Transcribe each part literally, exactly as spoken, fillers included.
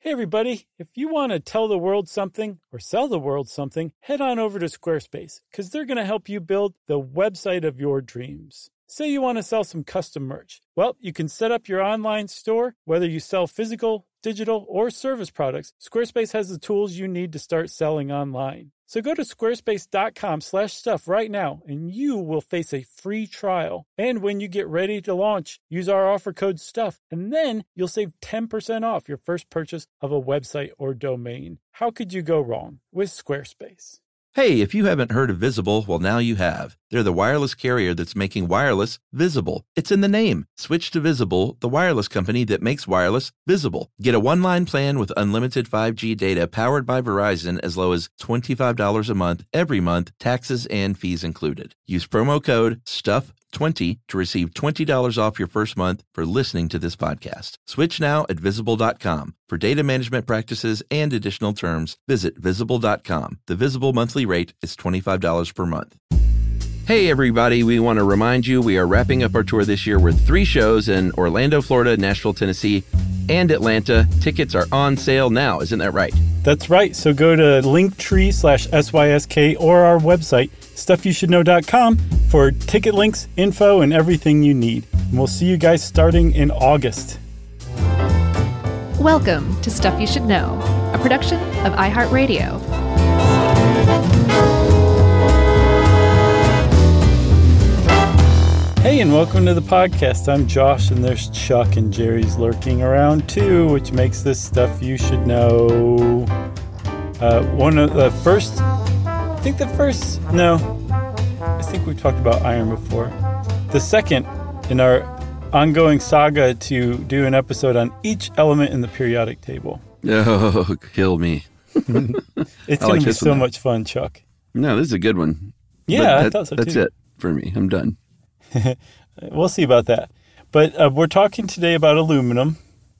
Hey everybody, if you want to tell the world something or sell the world something, head on over to Squarespace because they're going to help you build the website of your dreams. Say you want to sell some custom merch. Well, you can set up your online store, whether you sell physical, digital, or service products. Squarespace has the tools you need to start selling online. So go to squarespace.com slash stuff right now, and you will face a free trial. And when you get ready to launch, use our offer code STUFF, and then you'll save ten percent off your first purchase of a website or domain. How could you go wrong with Squarespace? Hey, if you haven't heard of Visible, well, now you have. They're the wireless carrier that's making wireless visible. It's in the name. Switch to Visible, the wireless company that makes wireless visible. Get a one-line plan with unlimited five G data powered by Verizon as low as twenty-five dollars a month every month, taxes and fees included. Use promo code STUFF twenty to receive twenty dollars off your first month for listening to this podcast. Switch now at visible dot com. For data management practices and additional terms, visit visible dot com. The Visible monthly rate is twenty-five dollars per month. Hey everybody, we want to remind you we are wrapping up our tour this year with three shows in Orlando, Florida, Nashville, Tennessee, and Atlanta. Tickets are on sale now, isn't that right? That's right. So go to linktree slash S Y S K or our website, stuff you should know dot com, for ticket links, info, and everything you need. And we'll see you guys starting in August. Welcome to Stuff You Should Know, a production of iHeartRadio. Hey, and welcome to the podcast. I'm Josh, and there's Chuck, and Jerry's lurking around too, which makes this Stuff You Should Know. Uh, one of the first, I think the first, no, I think we've talked about iron before. The second in our ongoing saga to do an episode on each element in the periodic table. Oh, kill me. It's going like to be so one. much fun, Chuck. No, this is a good one. Yeah, that, I thought so too. That's it for me. I'm done. We'll see about that. But uh, we're talking today about aluminum,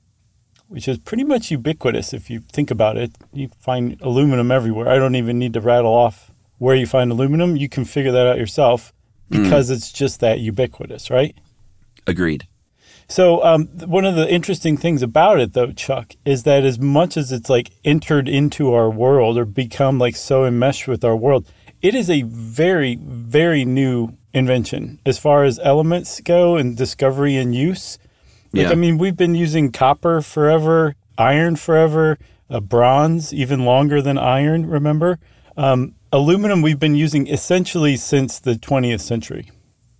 which is pretty much ubiquitous if you think about it. You find aluminum everywhere. I don't even need to rattle off where you find aluminum. You can figure that out yourself because mm. it's just that ubiquitous, right? Agreed. So um, one of the interesting things about it, though, Chuck, is that as much as it's like entered into our world or become like so enmeshed with our world, it is a very, very new invention as far as elements go and discovery and use. Like, yeah. I mean, we've been using copper forever, iron forever, uh, bronze even longer than iron, remember? Um, aluminum we've been using essentially since the twentieth century.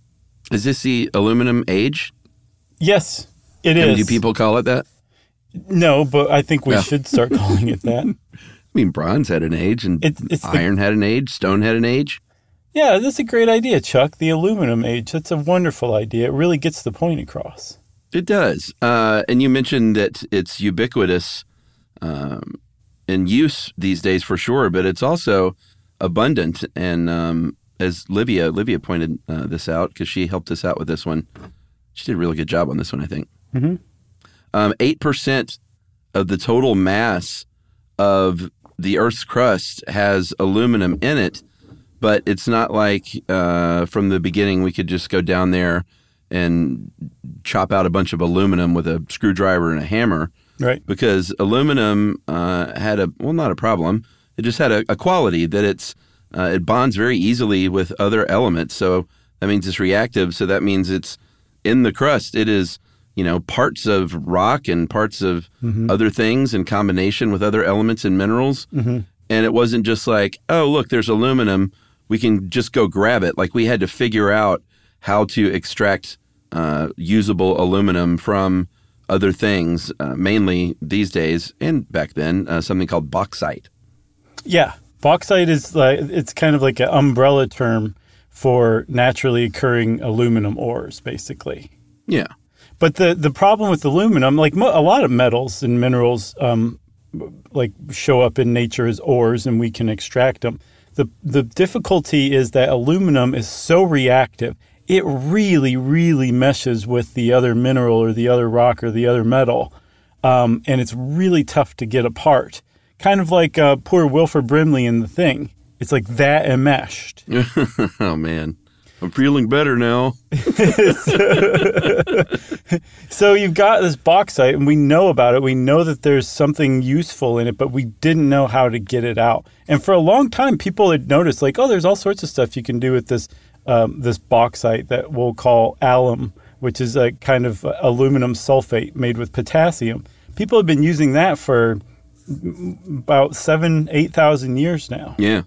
Is this the aluminum age? Yes, it and is. Do people call it that? No, but I think we no. should start calling it that. I mean, bronze had an age, and it's, it's iron the, had an age, stone had an age. Yeah, that's a great idea, Chuck. The aluminum age. That's a wonderful idea. It really gets the point across. It does. Uh, and you mentioned that it's ubiquitous um, in use these days for sure, but it's also abundant. And um, as Livia, Livia pointed uh, this out because she helped us out with this one. She did a really good job on this one, I think. Mm-hmm. Um, eight percent of the total mass of the Earth's crust has aluminum in it, but it's not like uh, from the beginning we could just go down there and chop out a bunch of aluminum with a screwdriver and a hammer. Right. Because aluminum uh, had a, well, not a problem. It just had a, a quality that it's uh, it bonds very easily with other elements. So that means it's reactive. So that means it's in the crust. It is, you know, parts of rock and parts of mm-hmm. other things in combination with other elements and minerals. Mm-hmm. And it wasn't just like, oh, look, there's aluminum. We can just go grab it. Like we had to figure out how to extract uh, usable aluminum from other things, uh, mainly these days and back then, uh, something called bauxite. Yeah. Bauxite is like, it's kind of like an umbrella term for naturally occurring aluminum ores, basically. Yeah. But the, the problem with aluminum, like mo- a lot of metals and minerals, um, like show up in nature as ores and we can extract them. The the difficulty is that aluminum is so reactive. It really, really meshes with the other mineral or the other rock or the other metal. Um, and it's really tough to get apart. Kind of like uh, poor Wilford Brimley in The Thing. It's like that enmeshed. Oh, man. I'm feeling better now. So you've got this bauxite, and we know about it. We know that there's something useful in it, but we didn't know how to get it out. And for a long time, people had noticed, like, oh, there's all sorts of stuff you can do with this um, this bauxite that we'll call alum, which is a kind of aluminum sulfate made with potassium. People have been using that for about seven, eight thousand years now. Yeah,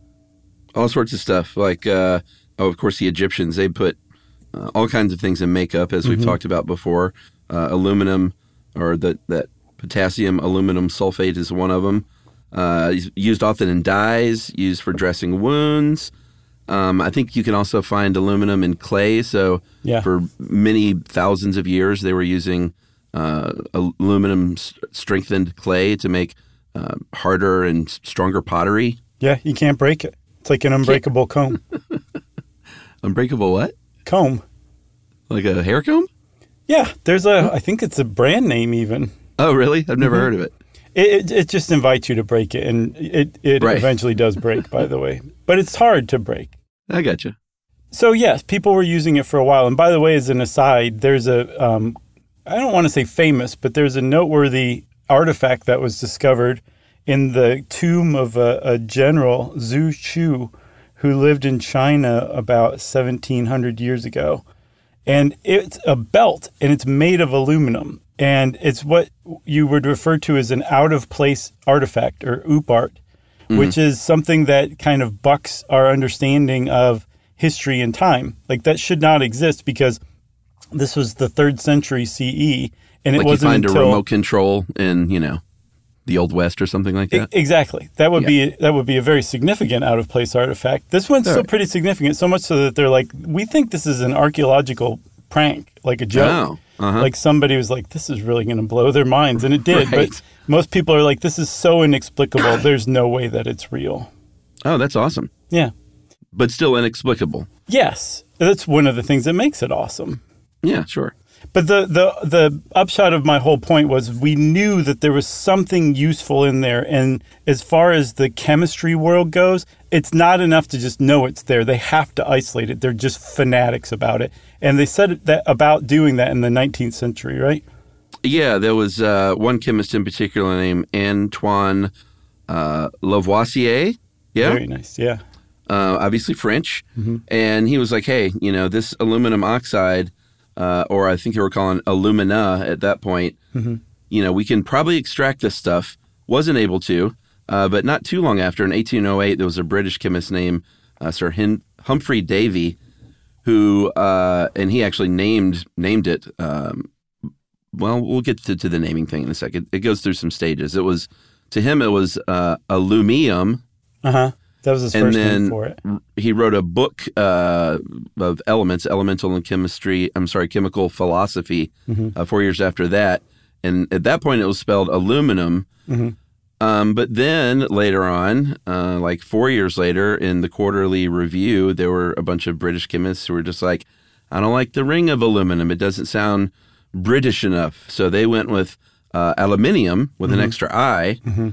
all sorts of stuff. Like, uh, oh, of course, the Egyptians, they put uh, all kinds of things in makeup, as we've mm-hmm. talked about before. Uh, aluminum, or the, that potassium aluminum sulfate is one of them. Uh, used often in dyes, used for dressing wounds. Um, I think you can also find aluminum in clay. So yeah. for many thousands of years, they were using uh, aluminum strengthened clay to make uh, harder and stronger pottery. Yeah, you can't break it. It's like an unbreakable comb. Unbreakable what? Comb. Like a hair comb? Yeah, there's a, I think it's a brand name even. Oh, really? I've never mm-hmm. heard of it. It, it. It just invites you to break it, and it, it right. eventually does break, by the way. But it's hard to break. I gotcha. So, yes, people were using it for a while. And by the way, as an aside, there's a, um, I don't want to say famous, but there's a noteworthy artifact that was discovered in the tomb of a, a general, Zhu Chu, who lived in China about seventeen hundred years ago. And it's a belt, and it's made of aluminum. And it's what you would refer to as an out-of-place artifact, or oopart, mm-hmm. which is something that kind of bucks our understanding of history and time. Like, that should not exist because this was the third century C E, and it like wasn't you find until... a remote control in, you know, the Old West or something like that? Exactly. That would yeah. be that would be a very significant out-of-place artifact. This one's All still right. pretty significant, so much so that they're like, we think this is an archaeological prank, like a joke. Oh, uh-huh. Like somebody was like, this is really going to blow their minds, and it did. Right. But most people are like, this is so inexplicable, there's no way that it's real. Oh, that's awesome. Yeah. But still inexplicable. Yes. That's one of the things that makes it awesome. Yeah, sure. But the, the the upshot of my whole point was we knew that there was something useful in there. And as far as the chemistry world goes, it's not enough to just know it's there. They have to isolate it. They're just fanatics about it. And they said that about doing that in the nineteenth century, right? Yeah, there was uh, one chemist in particular named Antoine uh, Lavoisier. Yeah. Very nice, yeah. Uh, obviously French. Mm-hmm. And he was like, hey, you know, this aluminum oxide... Uh, or I think they were calling alumina at that point, mm-hmm. you know, we can probably extract this stuff. Wasn't able to, uh, but not too long after, in eighteen oh eight, there was a British chemist named uh, Sir Hin- Humphrey Davy, who, uh, and he actually named named it. Um, well, we'll get to, to the naming thing in a second. It goes through some stages. It was, to him, it was uh, alumium. Uh-huh. That was his and first then name for it. He wrote a book uh, of elements, elemental and chemistry, I'm sorry, chemical philosophy, mm-hmm. uh, four years after that. And at that point, it was spelled aluminum. Mm-hmm. Um, but then later on, uh, like four years later, in the Quarterly Review, there were a bunch of British chemists who were just like, I don't like the ring of aluminum. It doesn't sound British enough. So they went with uh, aluminium with mm-hmm. an extra I. Mm-hmm.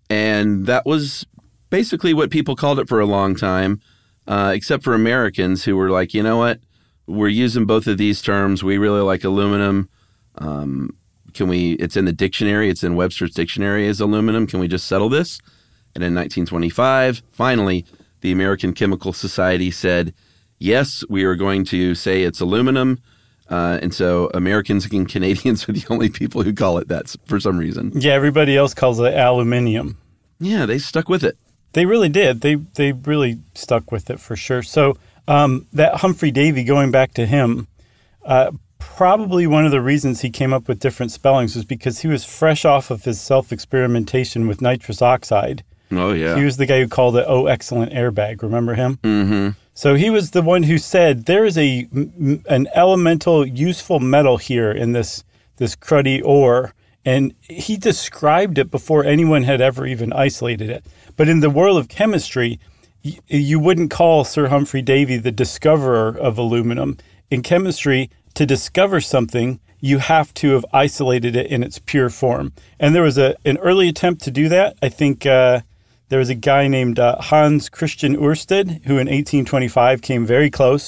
And that was... basically what people called it for a long time, uh, except for Americans who were like, you know what, we're using both of these terms. We really like aluminum. Um, can we, it's in the dictionary, it's in Webster's dictionary as aluminum. Can we just settle this? And in nineteen twenty-five, finally, the American Chemical Society said, yes, we are going to say it's aluminum. Uh, and so Americans and Canadians are the only people who call it that for some reason. Yeah, everybody else calls it aluminium. Yeah, they stuck with it. They really did. They they really stuck with it for sure. So um, that Humphrey Davy, going back to him, uh, probably one of the reasons he came up with different spellings was because he was fresh off of his self-experimentation with nitrous oxide. Oh, yeah. He was the guy who called it, oh, excellent airbag. Remember him? Mm-hmm. So he was the one who said, there is a an elemental, useful metal here in this this cruddy ore. And he described it before anyone had ever even isolated it. But in the world of chemistry, y- you wouldn't call Sir Humphrey Davy the discoverer of aluminum. In chemistry, to discover something, you have to have isolated it in its pure form. And there was a an early attempt to do that. I think uh, there was a guy named uh, Hans Christian Ørsted, who in eighteen twenty-five came very close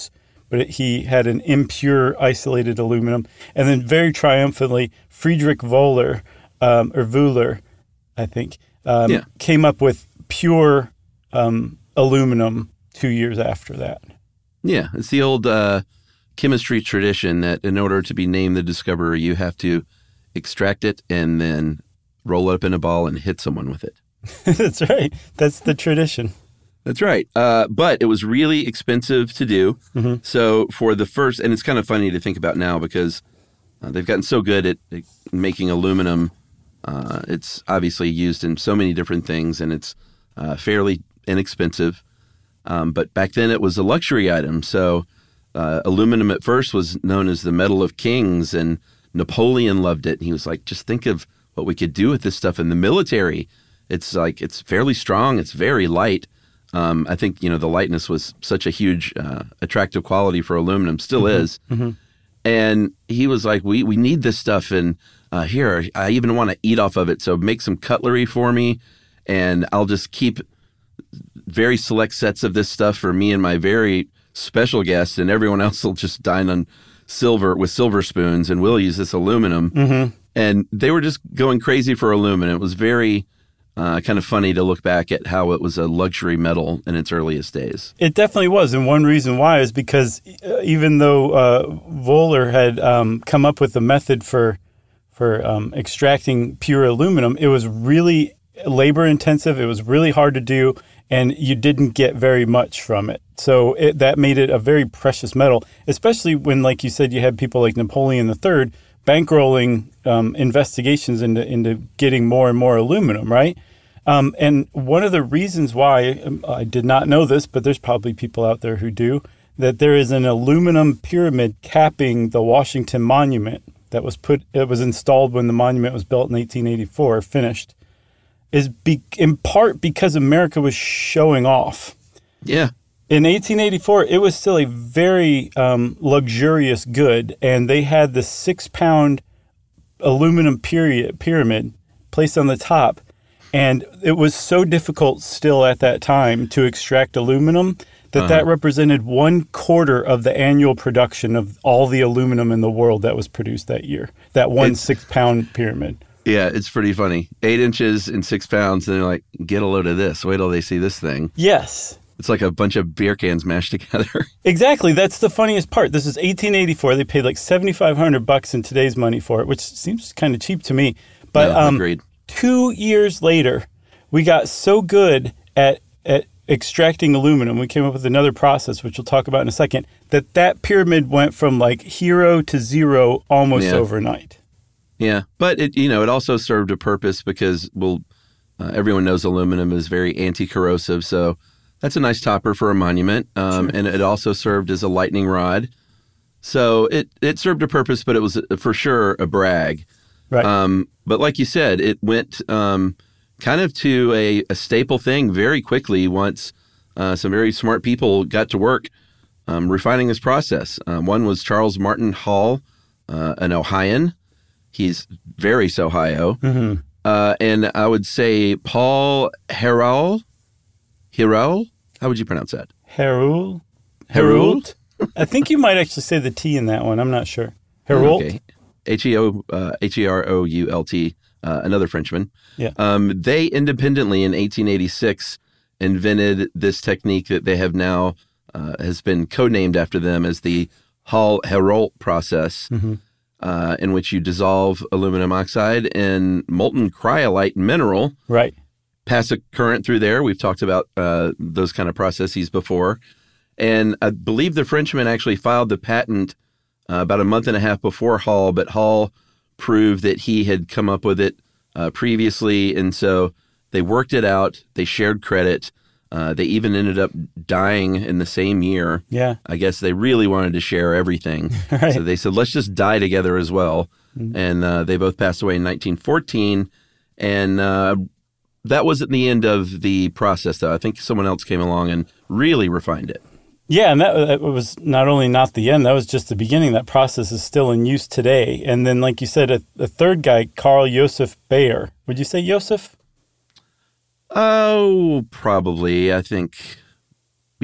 but it, he had an impure isolated aluminum. And then very triumphantly, Friedrich Wöhler, um, or Wöhler, I think, um, yeah. came up with pure um, aluminum two years after that. Yeah, it's the old uh, chemistry tradition that in order to be named the discoverer, you have to extract it and then roll it up in a ball and hit someone with it. That's right. That's the tradition. That's right. Uh, but it was really expensive to do. Mm-hmm. So for the first, and it's kind of funny to think about now because uh, they've gotten so good at, at making aluminum. Uh, it's obviously used in so many different things, and it's uh, fairly inexpensive. Um, but back then it was a luxury item. So uh, aluminum at first was known as the metal of kings, and Napoleon loved it. And he was like, just think of what we could do with this stuff in the military. It's like, it's fairly strong. It's very light. Um, I think, you know, the lightness was such a huge uh, attractive quality for aluminum, still mm-hmm. is. Mm-hmm. And he was like, we, we need this stuff. And uh, here, I even want to eat off of it. So make some cutlery for me, and I'll just keep very select sets of this stuff for me and my very special guests, and everyone else will just dine on silver with silver spoons, and we'll use this aluminum. Mm-hmm. And they were just going crazy for aluminum. It was very uh, kind of funny to look back at how it was a luxury metal in its earliest days. It definitely was, and one reason why is because even though uh, Wöhler had um, come up with a method for for um, extracting pure aluminum, it was really labor intensive. It was really hard to do, and you didn't get very much from it. So it, that made it a very precious metal, especially when, like you said, you had people like Napoleon the Third bankrolling um, investigations into, into getting more and more aluminum, right? Um, and one of the reasons why, um, I did not know this, but there's probably people out there who do, that there is an aluminum pyramid capping the Washington Monument that was put, it was installed when the monument was built in eighteen eighty-four, finished, is be, in part because America was showing off. Yeah. In eighteen eighty-four, it was still a very um, luxurious good, and they had the six-pound aluminum period, pyramid placed on the top, and it was so difficult still at that time to extract aluminum that uh-huh. that represented one quarter of the annual production of all the aluminum in the world that was produced that year, that one it's, six-pound pyramid. Yeah, it's pretty funny. Eight inches and six pounds, and they're like, get a load of this. Wait till they see this thing. Yes. It's like a bunch of beer cans mashed together. Exactly. That's the funniest part. This is eighteen eighty-four. They paid like seventy-five hundred bucks in today's money for it, which seems kind of cheap to me. But no, um, agreed. Two years later, we got so good at at extracting aluminum, we came up with another process, which we'll talk about in a second, that that pyramid went from like hero to zero almost yeah. overnight. Yeah, but it you know it also served a purpose because well, uh, everyone knows aluminum is very anti-corrosive, so that's a nice topper for a monument, um, sure. and it also served as a lightning rod. So it it served a purpose, but it was for sure a brag. Right. Um, but like you said, it went um, kind of to a, a staple thing very quickly once uh, some very smart people got to work um, refining this process. Um, one was Charles Martin Hall, uh, an Ohioan. He's very Ohio. Mm-hmm. Uh, and I would say Paul Héroult. Héroult? How would you pronounce that? Héroult. Héroult? I think you might actually say the T in that one. I'm not sure. Héroult. Okay. H E O uh, H E R O U L T, uh, another Frenchman. Yeah. Um, they independently in eighteen eighty-six invented this technique that they have now uh, has been codenamed after them as the Hall-Héroult process, mm-hmm. uh, in which you dissolve aluminum oxide in molten cryolite mineral. Right. Pass a current through there. We've talked about uh, those kind of processes before. And I believe the Frenchman actually filed the patent Uh, about a month and a half before Hall, but Hall proved that he had come up with it uh, previously, and so they worked it out. They shared credit. Uh, they even ended up dying in the same year. Yeah. I guess they really wanted to share everything. Right. So they said, let's just die together as well. Mm-hmm. And uh, they both passed away in nineteen fourteen, and uh, that wasn't the end of the process, though. I think someone else came along and really refined it. Yeah, and that, that was not only not the end, that was just the beginning. That process is still in use today. And then, like you said, a, a third guy, Carl Joseph Bayer. Would you say Joseph? Oh, probably. I think, yeah.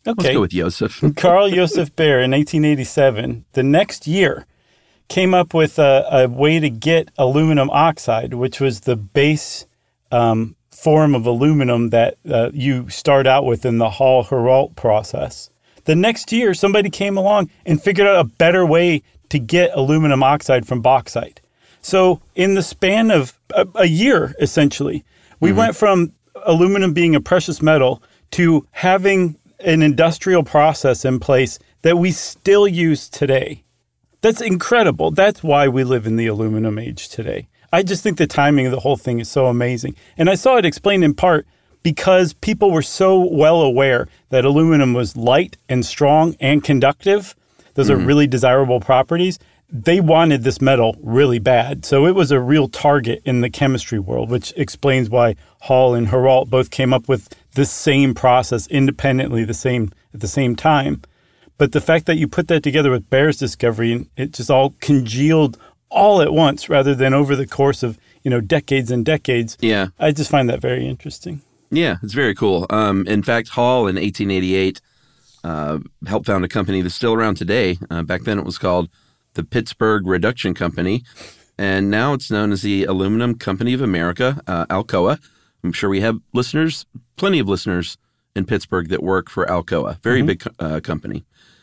Okay. Let's go with Joseph. Carl Joseph Baer in eighteen eighty-seven, the next year, came up with a, a way to get aluminum oxide, which was the base um, form of aluminum that uh, you start out with in the Hall-Héroult process. The next year, somebody came along and figured out a better way to get aluminum oxide from bauxite. So in the span of a, a year, essentially, we mm-hmm. went from aluminum being a precious metal to having an industrial process in place that we still use today. That's incredible. That's why we live in the aluminum age today. I just think the timing of the whole thing is so amazing. And I saw it explained in part because people were so well aware that aluminum was light and strong and conductive. Those mm-hmm. are really desirable properties. They wanted this metal really bad. So it was a real target in the chemistry world, which explains why Hall and Héroult both came up with the same process independently the same at the same time. But the fact that you put that together with Baer's discovery, and it just all congealed all at once rather than over the course of, you know, decades and decades. Yeah. I just find that very interesting. Yeah, it's very cool. Um, in fact, Hall in eighteen eighty-eight uh, helped found a company that's still around today. Uh, back then it was called the Pittsburgh Reduction Company, and now it's known as the Aluminum Company of America, uh, Alcoa. I'm sure we have listeners, plenty of listeners in Pittsburgh that work for Alcoa, very mm-hmm. big uh, company.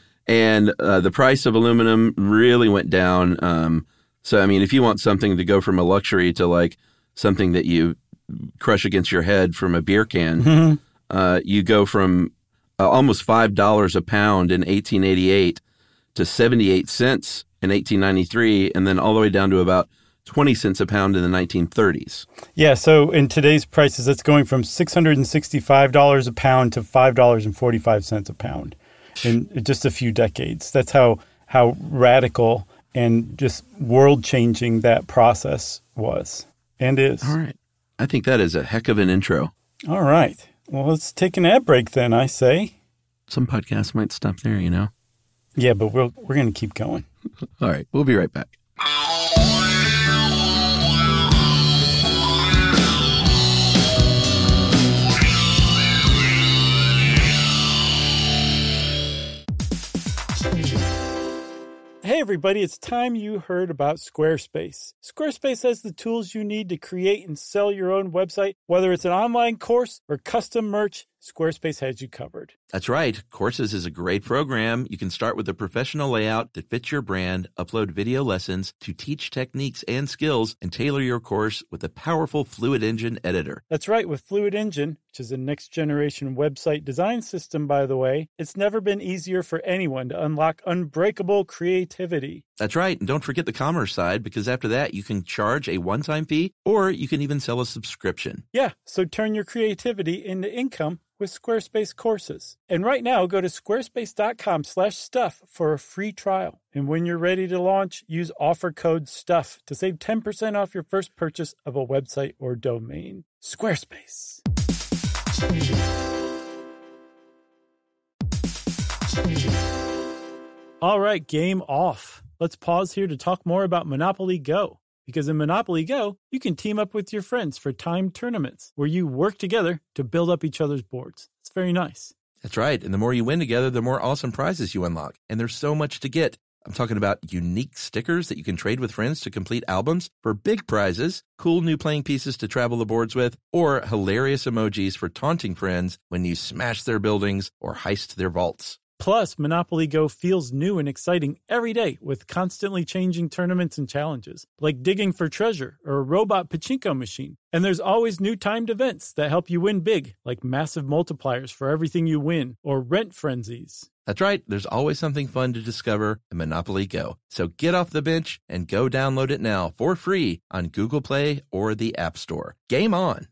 And uh, the price of aluminum really went down. Um, so, I mean, if you want something to go from a luxury to like something that you crush against your head from a beer can, mm-hmm. uh, you go from uh, almost five dollars a pound in eighteen eighty-eight to seventy-eight cents in eighteen ninety-three, and then all the way down to about twenty cents a pound in the nineteen thirties. Yeah, so in today's prices, it's going from six hundred sixty-five dollars a pound to five dollars and forty-five cents a pound in just a few decades. That's how how radical and just world-changing that process was and is. All right. I think that is a heck of an intro. All right. Well, let's take an ad break then, I say. Some podcasts might stop there, you know? Yeah, but we'll, we're going to keep going. All right. We'll be right back. Hey everybody, it's time you heard about Squarespace. Squarespace has the tools you need to create and sell your own website. Whether it's an online course or custom merch, Squarespace has you covered. That's right. Courses is a great program. You can start with a professional layout that fits your brand, upload video lessons to teach techniques and skills, and tailor your course with a powerful Fluid Engine editor. That's right. With Fluid Engine, which is a next-generation website design system, by the way, it's never been easier for anyone to unlock unbreakable creativity. That's right. And don't forget the commerce side, because after that, you can charge a one-time fee, or you can even sell a subscription. Yeah, so turn your creativity into income with Squarespace courses. And right now, go to squarespace.com slash stuff for a free trial. And when you're ready to launch, use offer code STUFF to save ten percent off your first purchase of a website or domain. Squarespace. All right, game off. Let's pause here to talk more about Monopoly Go. Because in Monopoly Go, you can team up with your friends for timed tournaments where you work together to build up each other's boards. It's very nice. That's right. And the more you win together, the more awesome prizes you unlock. And there's so much to get. I'm talking about unique stickers that you can trade with friends to complete albums for big prizes, cool new playing pieces to travel the boards with, or hilarious emojis for taunting friends when you smash their buildings or heist their vaults. Plus, Monopoly Go feels new and exciting every day with constantly changing tournaments and challenges, like digging for treasure or a robot pachinko machine. And there's always new timed events that help you win big, like massive multipliers for everything you win or rent frenzies. That's right. There's always something fun to discover in Monopoly Go. So get off the bench and go download it now for free on Google Play or the App Store. Game on!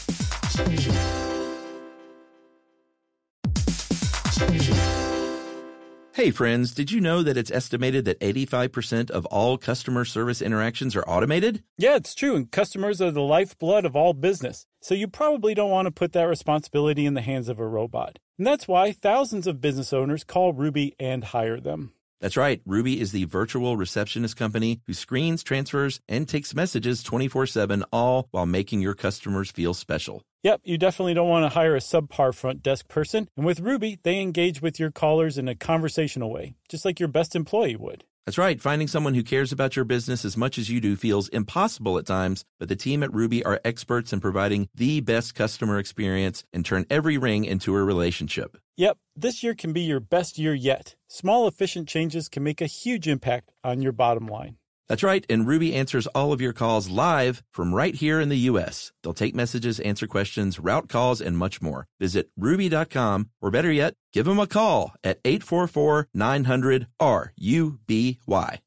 Hey friends, did you know that it's estimated that eighty-five percent of all customer service interactions are automated? Yeah, it's true, and customers are the lifeblood of all business. So you probably don't want to put that responsibility in the hands of a robot. And that's why thousands of business owners call Ruby and hire them. That's right. Ruby is the virtual receptionist company who screens, transfers, and takes messages twenty-four seven, all while making your customers feel special. Yep, you definitely don't want to hire a subpar front desk person. And with Ruby, they engage with your callers in a conversational way, just like your best employee would. That's right. Finding someone who cares about your business as much as you do feels impossible at times, but the team at Ruby are experts in providing the best customer experience and turn every ring into a relationship. Yep, this year can be your best year yet. Small, efficient changes can make a huge impact on your bottom line. That's right, and Ruby answers all of your calls live from right here in the U S. They'll take messages, answer questions, route calls, and much more. Visit ruby dot com, or better yet, give them a call at eight four four, nine hundred, R U B Y.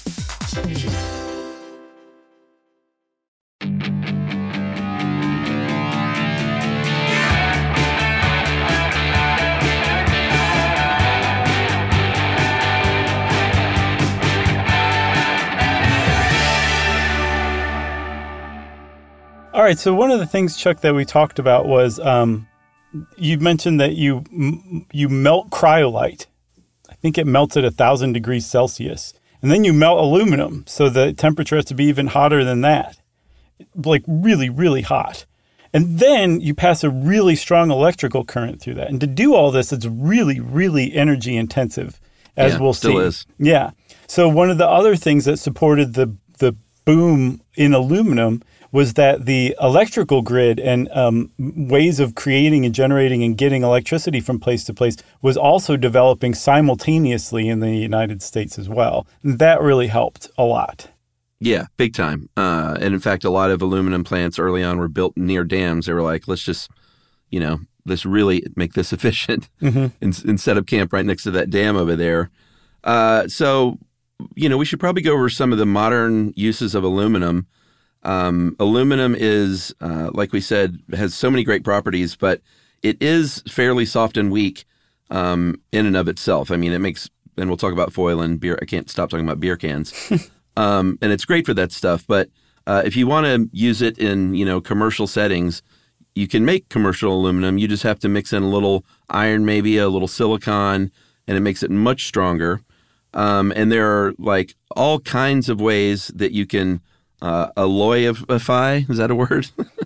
All right, so one of the things, Chuck, that we talked about was um, you mentioned that you you melt cryolite. I think it melts at one thousand degrees Celsius. And then you melt aluminum, so the temperature has to be even hotter than that, like really, really hot. And then you pass a really strong electrical current through that. And to do all this, it's really, really energy intensive, as yeah, we'll still see. Is. Yeah. So one of the other things that supported the the boom in aluminum was that the electrical grid and um, ways of creating and generating and getting electricity from place to place was also developing simultaneously in the United States as well. And that really helped a lot. Yeah, big time. Uh, and in fact, a lot of aluminum plants early on were built near dams. They were like, let's just, you know, let's really make this efficient mm-hmm. and, and set up camp right next to that dam over there. Uh, so, you know, we should probably go over some of the modern uses of aluminum. Um, aluminum is, uh, like we said, has so many great properties, but it is fairly soft and weak um, in and of itself. I mean, it makes, and we'll talk about foil and beer. I can't stop talking about beer cans. um, and it's great for that stuff. But uh, if you want to use it in, you know, commercial settings, you can make commercial aluminum. You just have to mix in a little iron, maybe a little silicon, and it makes it much stronger. Um, and there are like all kinds of ways that you can Uh, alloyify, is that a word?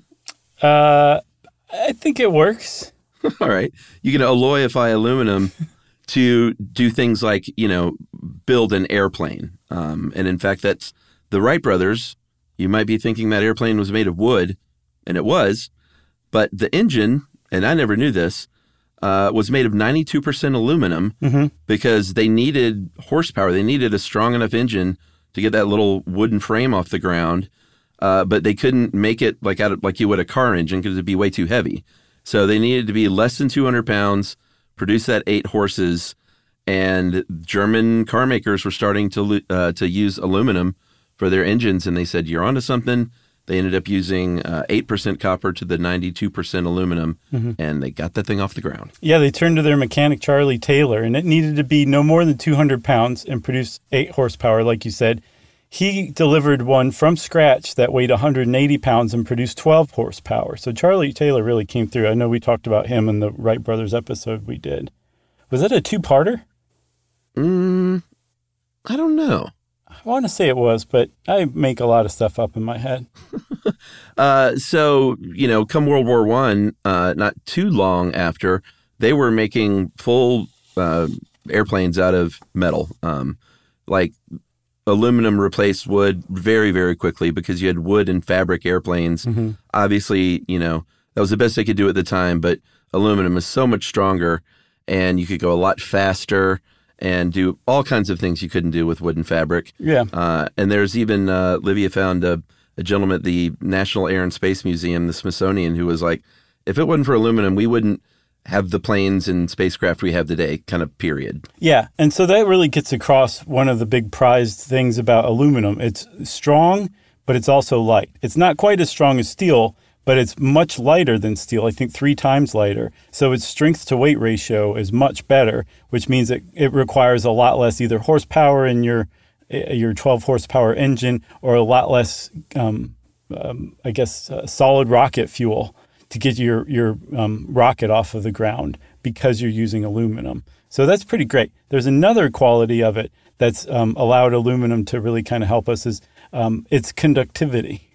uh, I think it works. All right. You can alloyify aluminum to do things like, you know, build an airplane. Um, and in fact, that's the Wright brothers. You might be thinking that airplane was made of wood, and it was. But the engine, and I never knew this, uh, was made of ninety-two percent aluminum mm-hmm. because they needed horsepower. They needed a strong enough engine to get that little wooden frame off the ground, uh, but they couldn't make it like out of, like you would a car engine because it'd be way too heavy. So they needed to be less than two hundred pounds, produce that eight horses, and German car makers were starting to uh, to use aluminum for their engines, and they said, you're onto something. They ended up using uh, eight percent copper to the ninety-two percent aluminum, mm-hmm. and they got that thing off the ground. Yeah, they turned to their mechanic, Charlie Taylor, and it needed to be no more than two hundred pounds and produce eight horsepower, like you said. He delivered one from scratch that weighed one hundred eighty pounds and produced twelve horsepower. So Charlie Taylor really came through. I know we talked about him in the Wright Brothers episode we did. Was that a two-parter? Mm, I don't know. I want to say it was, but I make a lot of stuff up in my head. uh, so, you know, come World War One, uh, not too long after, they were making full uh, airplanes out of metal. Um, like aluminum replaced wood very, very quickly because you had wood and fabric airplanes. Mm-hmm. Obviously, you know, that was the best they could do at the time, but aluminum is so much stronger and you could go a lot faster and do all kinds of things you couldn't do with wood and fabric. Yeah. Uh, and there's even, uh, Livia found a, a gentleman at the National Air and Space Museum, the Smithsonian, who was like, if it wasn't for aluminum, we wouldn't have the planes and spacecraft we have today, kind of period. Yeah. And so that really gets across one of the big prized things about aluminum. It's strong, but it's also light. It's not quite as strong as steel, but it's much lighter than steel, I think three times lighter. So its strength to weight ratio is much better, which means it, it requires a lot less either horsepower in your your twelve horsepower engine or a lot less, um, um, I guess, uh, solid rocket fuel to get your, your um, rocket off of the ground because you're using aluminum. So that's pretty great. There's another quality of it that's um, allowed aluminum to really kind of help us is um, its conductivity.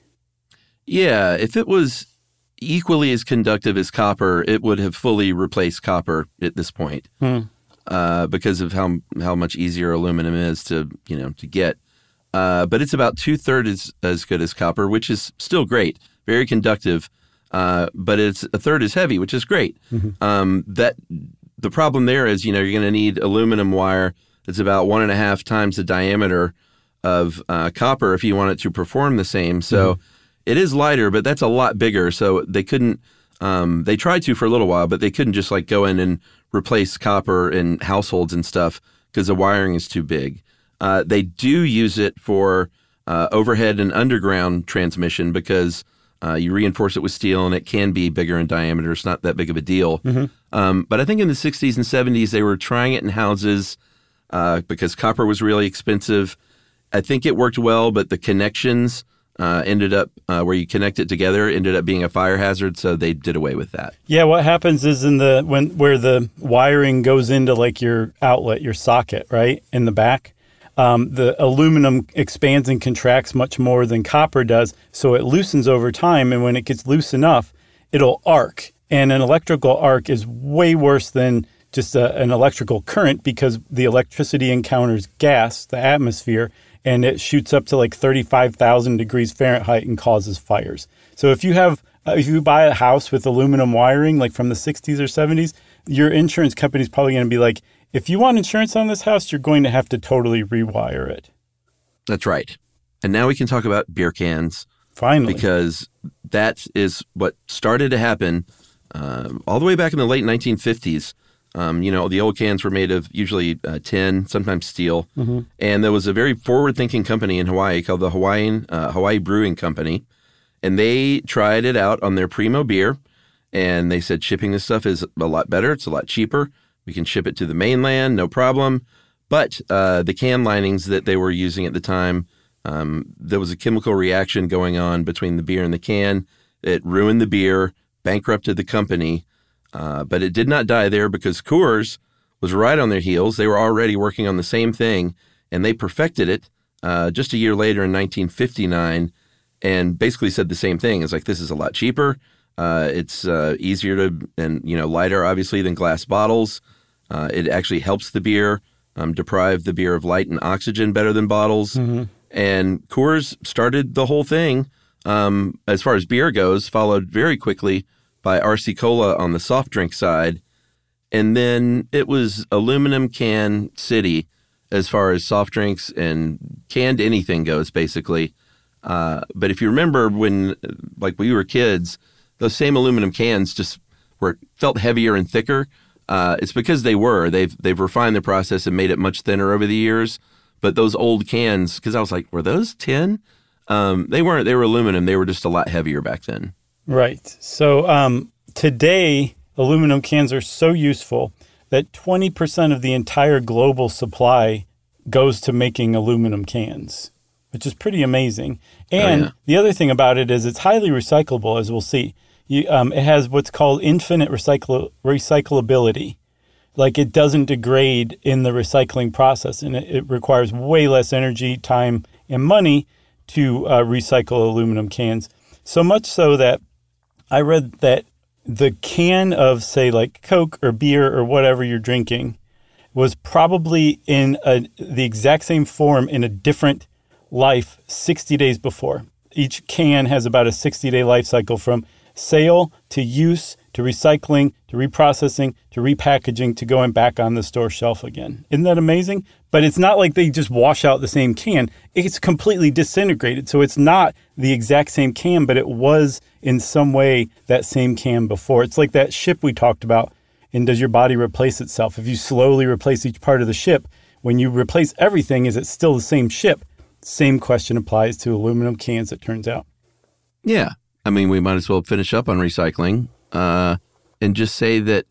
Yeah, if it was equally as conductive as copper, it would have fully replaced copper at this point Hmm. uh, because of how how much easier aluminum is to you know to get. Uh, but it's about two thirds as, as good as copper, which is still great, very conductive. Uh, but it's a third as heavy, which is great. Mm-hmm. Um, that the problem there is, you know, you're going to need aluminum wire that's about one and a half times the diameter of uh, copper if you want it to perform the same. So mm-hmm. it is lighter, but that's a lot bigger. So they couldn't. Um, they tried to for a little while, but they couldn't just like go in and replace copper in households and stuff because the wiring is too big. Uh, they do use it for uh, overhead and underground transmission because uh, you reinforce it with steel and it can be bigger in diameter. It's not that big of a deal. Mm-hmm. Um, but I think in the sixties and seventies, they were trying it in houses uh, because copper was really expensive. I think it worked well, but the connections uh, ended up uh, where you connect it together ended up being a fire hazard, so they did away with that. Yeah, what happens is in the when where the wiring goes into like your outlet, your socket, right, in the back, Um, the aluminum expands and contracts much more than copper does, so it loosens over time, and when it gets loose enough, it'll arc. And an electrical arc is way worse than just a, an electrical current because the electricity encounters gas, the atmosphere, and it shoots up to like thirty-five thousand degrees Fahrenheit and causes fires. So if you have, uh, if you buy a house with aluminum wiring, like from the sixties or seventies, your insurance company is probably going to be like, if you want insurance on this house, you're going to have to totally rewire it. That's right. And now we can talk about beer cans. Finally. Because that is what started to happen uh, all the way back in the late nineteen fifties. Um, you know, the old cans were made of usually uh, tin, sometimes steel. Mm-hmm. And there was a very forward-thinking company in Hawaii called the Hawaiian uh, Hawaii Brewing Company. And they tried it out on their Primo beer. And they said shipping this stuff is a lot better. It's a lot cheaper. We can ship it to the mainland, no problem. But uh, the can linings that they were using at the time, um, there was a chemical reaction going on between the beer and the can. It ruined the beer, bankrupted the company. Uh, but it did not die there because Coors was right on their heels. They were already working on the same thing, and they perfected it uh, just a year later in nineteen fifty-nine and basically said the same thing. It's like, this is a lot cheaper. Uh, it's uh, easier to and, you know, lighter, obviously, than glass bottles. Uh, it actually helps the beer, um, deprive the beer of light and oxygen better than bottles. Mm-hmm. And Coors started the whole thing, um, as far as beer goes, followed very quickly by R C Cola on the soft drink side. And then it was aluminum can city as far as soft drinks and canned anything goes, basically. Uh, but if you remember when, like, we were kids, those same aluminum cans just were felt heavier and thicker. Uh, it's because they were. They've they've refined the process and made it much thinner over the years. But those old cans, because I was like, were those tin? Um, they weren't. They were aluminum. They were just a lot heavier back then. Right. So um, today, aluminum cans are so useful that twenty percent of the entire global supply goes to making aluminum cans, which is pretty amazing. And oh, yeah. the other thing about it is it's highly recyclable, as we'll see. You, um, it has what's called infinite recycle, recyclability. Like, it doesn't degrade in the recycling process, and it, it requires way less energy, time, and money to uh, recycle aluminum cans. So much so that I read that the can of, say, like Coke or beer or whatever you're drinking was probably in a, the exact same form in a different life sixty days before. Each can has about a sixty-day life cycle from sale to use to recycling to reprocessing to repackaging to going back on the store shelf again. Isn't that amazing? But it's not like they just wash out the same can. It's completely disintegrated. So it's not the exact same can, but it was in some way that same can before. It's like that ship we talked about. And does your body replace itself? If you slowly replace each part of the ship, when you replace everything, is it still the same ship? Same question applies to aluminum cans, it turns out. Yeah. I mean, we might as well finish up on recycling uh, and just say that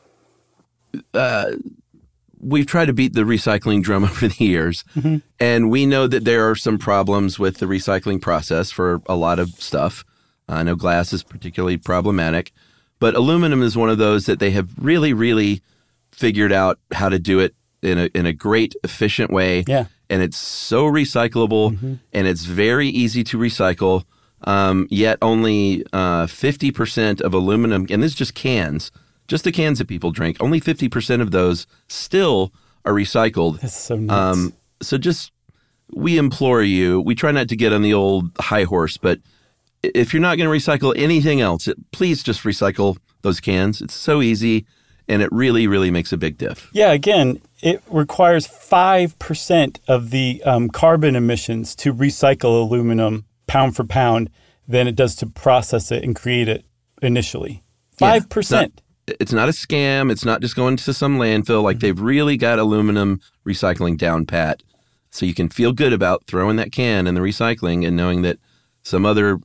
uh, we've tried to beat the recycling drum over the years. Mm-hmm. And we know that there are some problems with the recycling process for a lot of stuff. I know glass is particularly problematic. But aluminum is one of those that they have really, really figured out how to do it in a in a great, efficient way. Yeah. And it's so recyclable, mm-hmm. and it's very easy to recycle. Um, yet only uh, fifty percent of aluminum, and this is just cans, just the cans that people drink, only fifty percent of those still are recycled. That's so nuts. Um, so just, we implore you, we try not to get on the old high horse, but if you're not going to recycle anything else, it, please just recycle those cans. It's so easy, and it really, really makes a big diff. Yeah, again, it requires five percent of the um, carbon emissions to recycle aluminum pound for pound than it does to process it and create it initially. five percent. Yeah, it's, not, it's not a scam. It's not just going to some landfill. Like, mm-hmm. they've really got aluminum recycling down pat. So you can feel good about throwing that can in the recycling and knowing that some other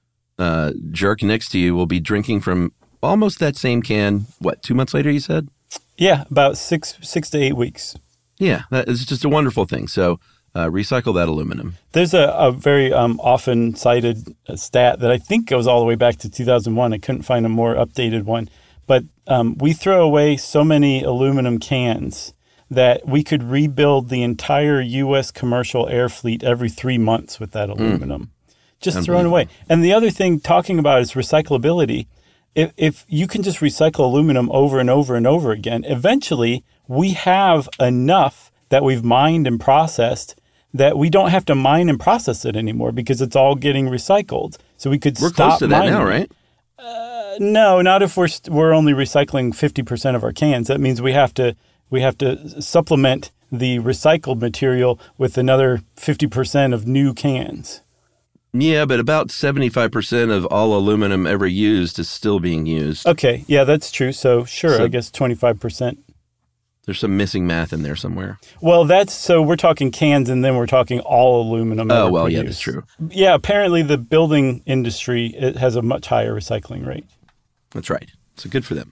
uh, jerk next to you will be drinking from almost that same can, what, two months later, you said? Yeah, about six six to eight weeks. Yeah, that is just a wonderful thing. So uh, recycle that aluminum. There's a, a very um, often cited stat that I think goes all the way back to two thousand one. I couldn't find a more updated one. But um, we throw away so many aluminum cans that we could rebuild the entire U S commercial air fleet every three months with that aluminum. Mm. Just thrown away. And the other thing talking about is recyclability. If, if you can just recycle aluminum over and over and over again, eventually we have enough that we've mined and processed that we don't have to mine and process it anymore because it's all getting recycled. So we could we're stop close to that mining. now, right? Uh, no, not if we're st- we're only recycling fifty percent of our cans. That means we have to we have to supplement the recycled material with another fifty percent of new cans. Yeah, but about seventy-five percent of all aluminum ever used is still being used. Okay, yeah, that's true. So sure, so I guess twenty-five percent. There's some missing math in there somewhere. Well, that's so we're talking cans and then we're talking all aluminum. Oh, well, produced. Yeah, that's true. Yeah, apparently the building industry it has a much higher recycling rate. That's right. So good for them.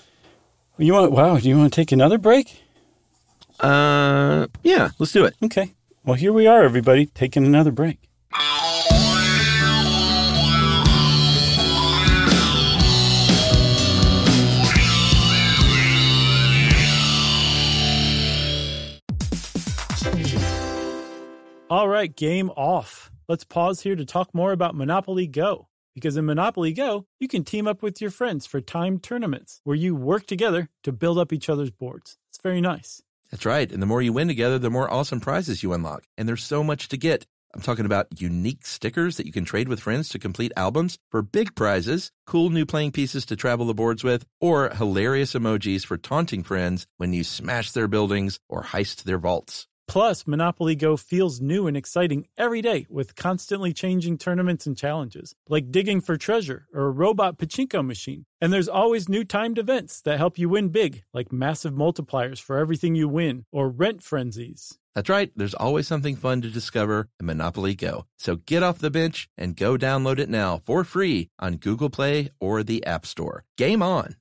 You want? Wow, do you want to take another break? Uh, yeah, let's do it. Okay. Well, here we are, everybody, taking another break. All right, game off. Let's pause here to talk more about Monopoly Go. Because in Monopoly Go, you can team up with your friends for timed tournaments where you work together to build up each other's boards. It's very nice. That's right. And the more you win together, the more awesome prizes you unlock. And there's so much to get. I'm talking about unique stickers that you can trade with friends to complete albums for big prizes, cool new playing pieces to travel the boards with, or hilarious emojis for taunting friends when you smash their buildings or heist their vaults. Plus, Monopoly Go feels new and exciting every day with constantly changing tournaments and challenges, like digging for treasure or a robot pachinko machine. And there's always new timed events that help you win big, like massive multipliers for everything you win or rent frenzies. That's right. There's always something fun to discover in Monopoly Go. So get off the bench and go download it now for free on Google Play or the App Store. Game on!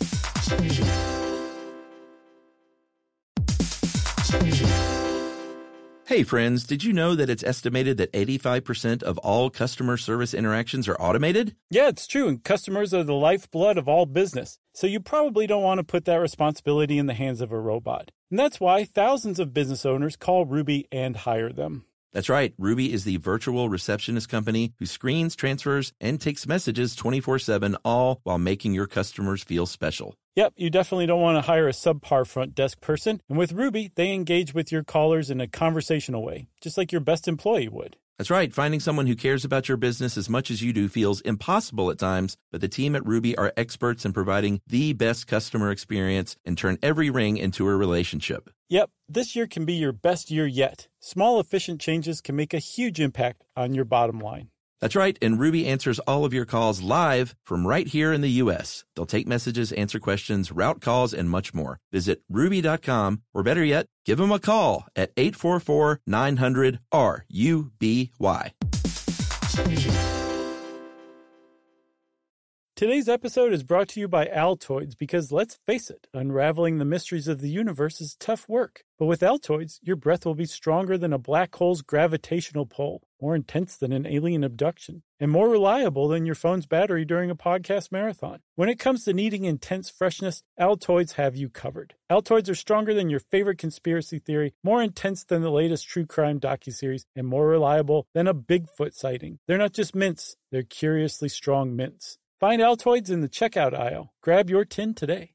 Hey friends, did you know that it's estimated that eighty-five percent of all customer service interactions are automated? Yeah, it's true, and customers are the lifeblood of all business. So you probably don't want to put that responsibility in the hands of a robot. And that's why thousands of business owners call Ruby and hire them. That's right. Ruby is the virtual receptionist company who screens, transfers, and takes messages twenty-four seven, all while making your customers feel special. Yep, you definitely don't want to hire a subpar front desk person. And with Ruby, they engage with your callers in a conversational way, just like your best employee would. That's right. Finding someone who cares about your business as much as you do feels impossible at times, but the team at Ruby are experts in providing the best customer experience and turn every ring into a relationship. Yep, this year can be your best year yet. Small, efficient changes can make a huge impact on your bottom line. That's right, and Ruby answers all of your calls live from right here in the U S. They'll take messages, answer questions, route calls, and much more. Visit ruby dot com, or better yet, give them a call at eight four four, nine hundred, R U B Y. Today's episode is brought to you by Altoids because, let's face it, unraveling the mysteries of the universe is tough work. But with Altoids, your breath will be stronger than a black hole's gravitational pull, more intense than an alien abduction, and more reliable than your phone's battery during a podcast marathon. When it comes to needing intense freshness, Altoids have you covered. Altoids are stronger than your favorite conspiracy theory, more intense than the latest true crime docuseries, and more reliable than a Bigfoot sighting. They're not just mints, they're curiously strong mints. Find Altoids in the checkout aisle. Grab your tin today.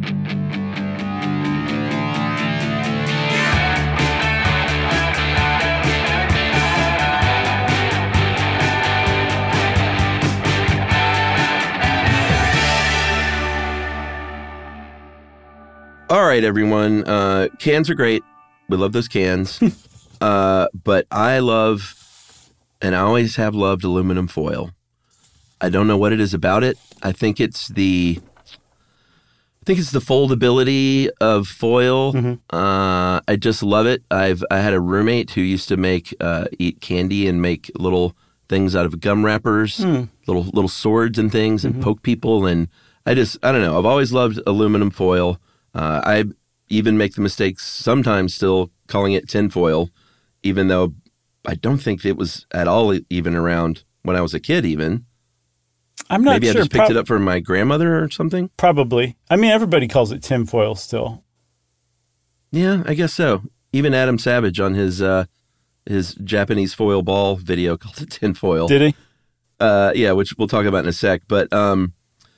All right, everyone. Uh, cans are great. We love those cans. uh, but I love, and I always have loved, aluminum foil. I don't know what it is about it. I think it's the, I think it's the foldability of foil. Mm-hmm. Uh, I just love it. I've I had a roommate who used to make uh, eat candy and make little things out of gum wrappers, mm. little little swords and things, and mm-hmm. poke people. And I just I don't know. I've always loved aluminum foil. Uh, I even make the mistake sometimes still calling it tin foil, even though I don't think it was at all even around when I was a kid. Even. I'm not Maybe sure. I just picked Pro- it up from my grandmother or something? Probably. I mean, everybody calls it tinfoil still. Yeah, I guess so. Even Adam Savage on his uh, his Japanese foil ball video called it tinfoil. Did he? Uh, yeah, which we'll talk about in a sec. But um,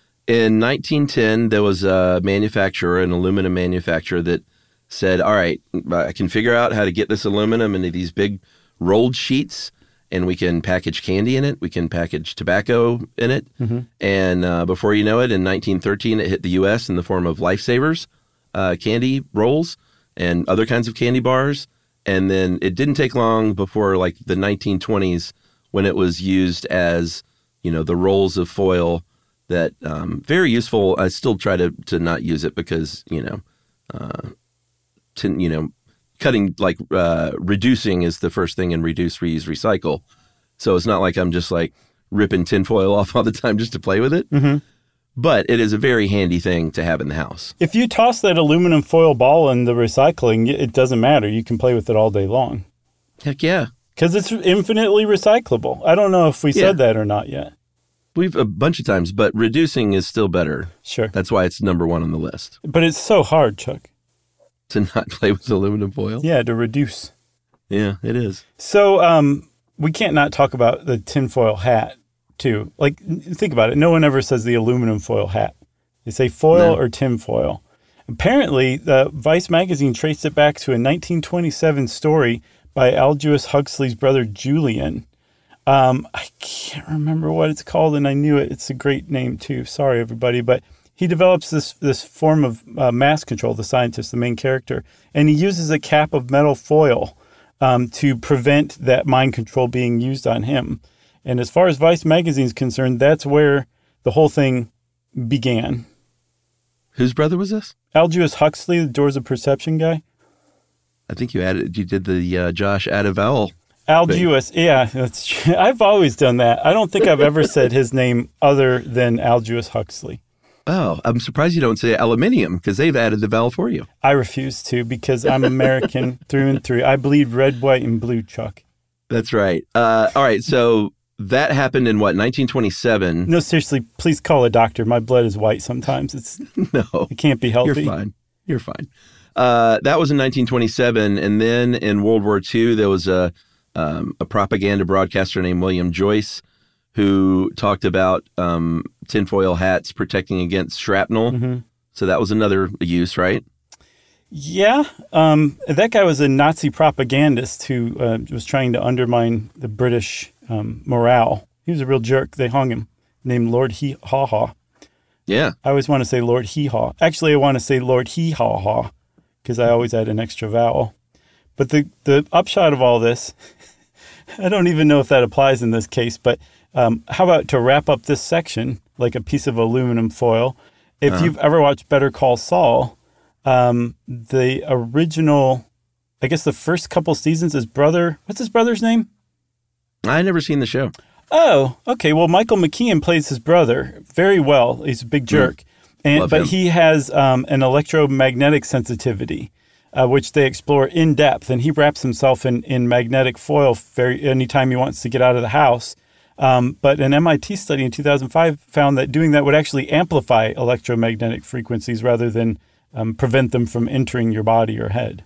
in nineteen ten, there was a manufacturer, an aluminum manufacturer, that said, all right, I can figure out how to get this aluminum into these big rolled sheets, and we can package candy in it. We can package tobacco in it. Mm-hmm. And uh, before you know it, in nineteen thirteen, it hit the U S in the form of Lifesavers uh, candy rolls and other kinds of candy bars. And then it didn't take long before, like, the nineteen twenties, when it was used as, you know, the rolls of foil that, um, very useful. I still try to, to not use it because, you know, uh, to, you know, cutting, like, uh, reducing is the first thing in reduce, reuse, recycle. So it's not like I'm just, like, ripping tinfoil off all the time just to play with it. Mm-hmm. But it is a very handy thing to have in the house. If you toss that aluminum foil ball in the recycling, it doesn't matter. You can play with it all day long. Heck yeah. Because it's infinitely recyclable. I don't know if we yeah. said that or not yet. We've a bunch of times, but reducing is still better. Sure. That's why it's number one on the list. But it's so hard, Chuck. To not play with aluminum foil? Yeah, to reduce. Yeah, it is. So um, we can't not talk about the tinfoil hat, too. Like, think about it. No one ever says the aluminum foil hat. They say foil no. or tinfoil. Apparently, the Vice magazine traced it back to a nineteen twenty-seven story by Aldous Huxley's brother Julian. Um, I can't remember what it's called, and I knew it. It's a great name, too. Sorry, everybody, but he develops this this form of uh, mass control, the scientist, the main character, and he uses a cap of metal foil um, to prevent that mind control being used on him. And as far as Vice magazine is concerned, that's where the whole thing began. Whose brother was this? Aldous Huxley, the Doors of Perception guy. I think you added you did the uh, Josh add a vowel. Aldous, yeah, that's true. I've always done that. I don't think I've ever said his name other than Aldous Huxley. Oh, I'm surprised you don't say aluminium because they've added the vowel for you. I refuse to because I'm American through and through. I bleed red, white, and blue, Chuck. That's right. Uh, all right, so that happened in what, nineteen twenty-seven? No, seriously, please call a doctor. My blood is white sometimes. It's no, it can't be healthy. You're fine. You're fine. Uh, that was in nineteen twenty-seven, and then in World War Two, there was a um, a propaganda broadcaster named William Joyce who talked about um, tinfoil hats protecting against shrapnel. Mm-hmm. So that was another use, right? Yeah. Um, that guy was a Nazi propagandist who uh, was trying to undermine the British um, morale. He was a real jerk. They hung him, named Lord Hee-Haw-Haw. Yeah. I always want to say Lord Hee-Haw. Actually, I want to say Lord Hee-Haw-Haw because I always add an extra vowel. But the, the upshot of all this, I don't even know if that applies in this case, but um, how about to wrap up this section, like a piece of aluminum foil, if uh-huh. you've ever watched Better Call Saul, um, the original, I guess the first couple seasons, his brother, what's his brother's name? I never seen the show. Oh, okay. Well, Michael McKean plays his brother very well. He's a big jerk. Mm. And, but him. he has um, an electromagnetic sensitivity, uh, which they explore in depth. And he wraps himself in, in magnetic foil very anytime he wants to get out of the house. Um, but an M I T study in two thousand five found that doing that would actually amplify electromagnetic frequencies rather than um, prevent them from entering your body or head.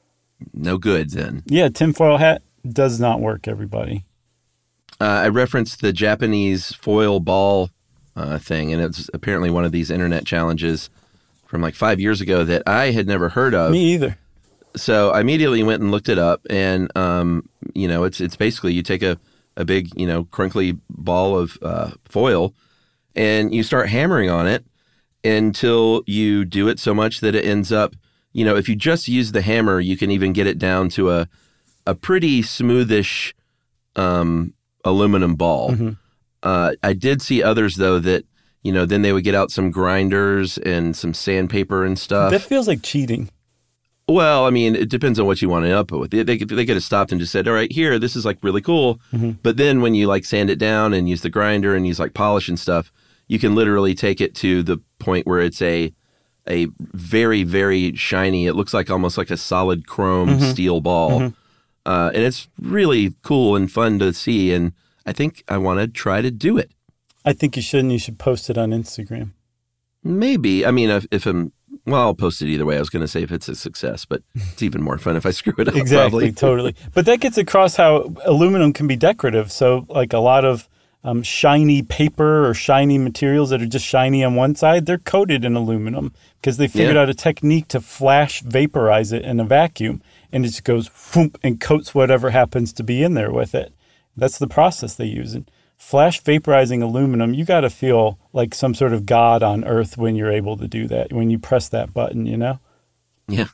No good, then. Yeah, tinfoil hat does not work, everybody. Uh, I referenced the Japanese foil ball uh, thing, and it's apparently one of these internet challenges from like five years ago that I had never heard of. Me either. So I immediately went and looked it up, and um, you know, it's it's basically you take a, a big, you know, crinkly ball of uh, foil, and you start hammering on it until you do it so much that it ends up, you know, if you just use the hammer, you can even get it down to a a pretty smoothish um, aluminum ball. Mm-hmm. Uh, I did see others, though, that, you know, then they would get out some grinders and some sandpaper and stuff. That feels like cheating. Well, I mean, it depends on what you want to up with. They, they, they could have stopped and just said, all right, here, this is like really cool. Mm-hmm. But then when you like sand it down and use the grinder and use like polish and stuff, you can literally take it to the point where it's a a very, very shiny, it looks like almost like a solid chrome mm-hmm. steel ball. Mm-hmm. Uh, and it's really cool and fun to see. And I think I want to try to do it. I think you should, and you should post it on Instagram. Maybe. I mean, if, if I'm, well, I'll post it either way. I was going to say if it's a success, but it's even more fun if I screw it up. Exactly, probably. Totally. But that gets across how aluminum can be decorative. So like a lot of um, shiny paper or shiny materials that are just shiny on one side, they're coated in aluminum because they figured yeah. out a technique to flash vaporize it in a vacuum. And it just goes whoop and coats whatever happens to be in there with it. That's the process they use. And flash vaporizing aluminum, you got to feel like some sort of god on earth when you're able to do that, when you press that button, you know? Yeah.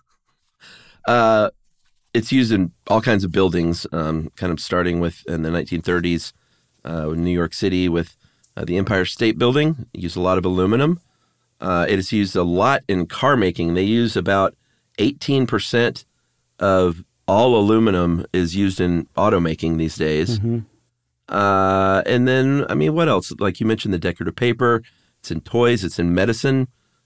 Uh, it's used in all kinds of buildings, um, kind of starting with in the nineteen thirties uh, in New York City with uh, the Empire State Building. It used a lot of aluminum. Uh, it is used a lot in car making. They use about eighteen percent of all aluminum is used in automaking these days. Mm-hmm. Uh, and then, I mean, what else? Like you mentioned, the decorative paper. It's in toys. It's in medicine.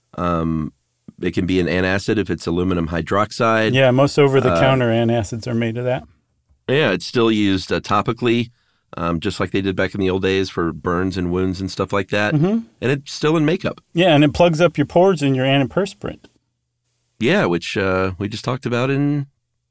Um, it can be an antacid if it's aluminum hydroxide. Yeah, most over-the-counter uh, antacids are made of that. Yeah, it's still used uh, topically, um, just like they did back in the old days for burns and wounds and stuff like that. Mm-hmm. And it's still in makeup. Yeah, and it plugs up your pores in your antiperspirant. Yeah, which uh, we just talked about in...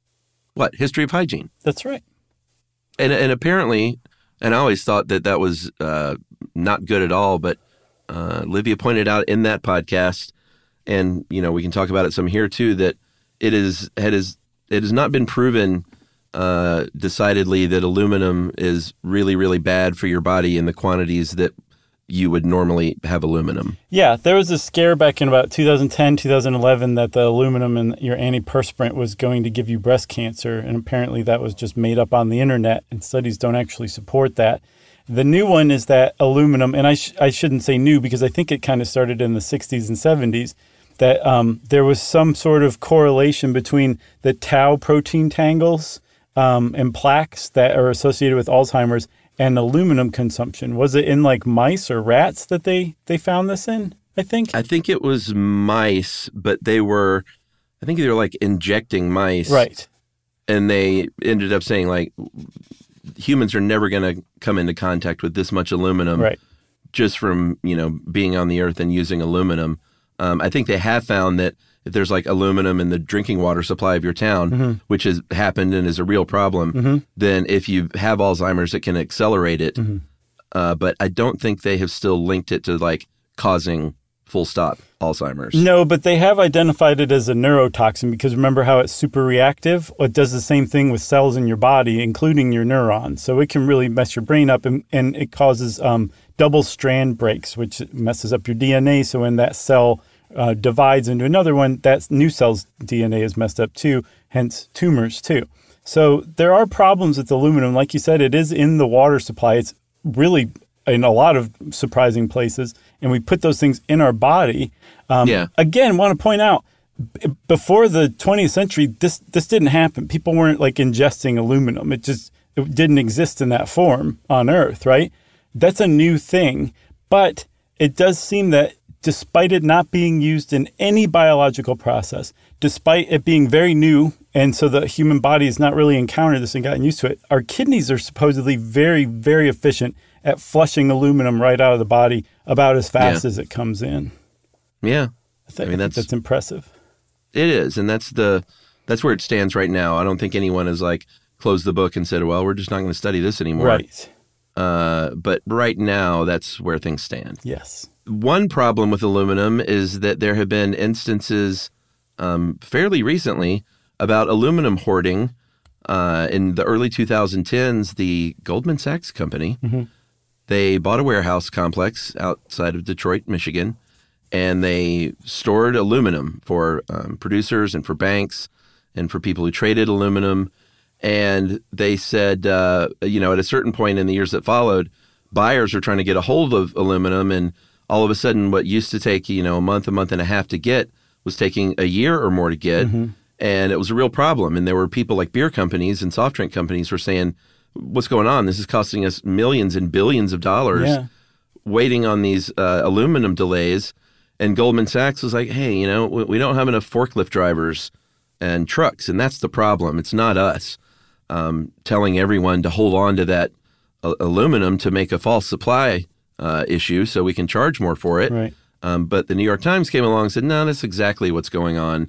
What? History of Hygiene. That's right. And and apparently, and I always thought that that was uh, not good at all, but uh, Livia pointed out in that podcast, and you know we can talk about it some here too, that it is it is it has not been proven uh, decidedly that aluminum is really really bad for your body in the quantities that you would normally have aluminum. Yeah, there was a scare back in about two thousand ten, two thousand eleven that the aluminum in your antiperspirant was going to give you breast cancer, and apparently that was just made up on the internet, and studies don't actually support that. The new one is that aluminum, and I, sh- I shouldn't say new because I think it kind of started in the sixties and seventies, that um, there was some sort of correlation between the tau protein tangles um, and plaques that are associated with Alzheimer's and aluminum consumption. Was it in like mice or rats that they, they found this in, I think? I think it was mice, but they were, I think they were like injecting mice. Right. And they ended up saying like, humans are never going to come into contact with this much aluminum. Right. Just from, you know, being on the earth and using aluminum. Um, I think they have found that if there's like aluminum in the drinking water supply of your town, mm-hmm. which has happened and is a real problem, mm-hmm. then if you have Alzheimer's, it can accelerate it. Mm-hmm. Uh, but I don't think they have still linked it to like causing full stop Alzheimer's. No, but they have identified it as a neurotoxin because remember how it's super reactive? It does the same thing with cells in your body, including your neurons. So it can really mess your brain up, and, and it causes um, double strand breaks, which messes up your D N A. So when that cell Uh, divides into another one, that new cell's D N A is messed up too, hence tumors too. So there are problems with aluminum. Like you said, it is in the water supply. It's really in a lot of surprising places, and we put those things in our body. Um, yeah. Again, want to point out, b- before the twentieth century, this this didn't happen. People weren't like ingesting aluminum. It just it didn't exist in that form on Earth, right? that's a new thing. But it does seem that despite it not being used in any biological process, despite it being very new, and so the human body has not really encountered this and gotten used to it, our kidneys are supposedly very, very efficient at flushing aluminum right out of the body about as fast Yeah. as it comes in. Yeah. I, think, I mean, that's- that's impressive. It is, and that's the that's where it stands right now. I don't think anyone has like closed the book and said, "Well, we're just not going to study this anymore." Right. Uh, but right now, that's where things stand. Yes. One problem with aluminum is that there have been instances um, fairly recently about aluminum hoarding. Uh, in the early twenty tens, the Goldman Sachs company, Mm-hmm. they bought a warehouse complex outside of Detroit, Michigan, and they stored aluminum for um, producers and for banks and for people who traded aluminum. And they said, uh, you know, at a certain point in the years that followed, buyers are trying to get a hold of aluminum. And all of a sudden, what used to take, you know, a month, a month and a half to get was taking a year or more to get. Mm-hmm. And it was a real problem. And there were people like beer companies and soft drink companies were saying, what's going on? This is costing us millions and billions of dollars Yeah. waiting on these uh, aluminum delays. And Goldman Sachs was like, hey, you know, we, we don't have enough forklift drivers and trucks. And that's the problem. It's not us um, telling everyone to hold on to that uh, aluminum to make a false supply uh, issue so we can charge more for it. Right. Um, but the New York Times came along and said, no, that's exactly what's going on.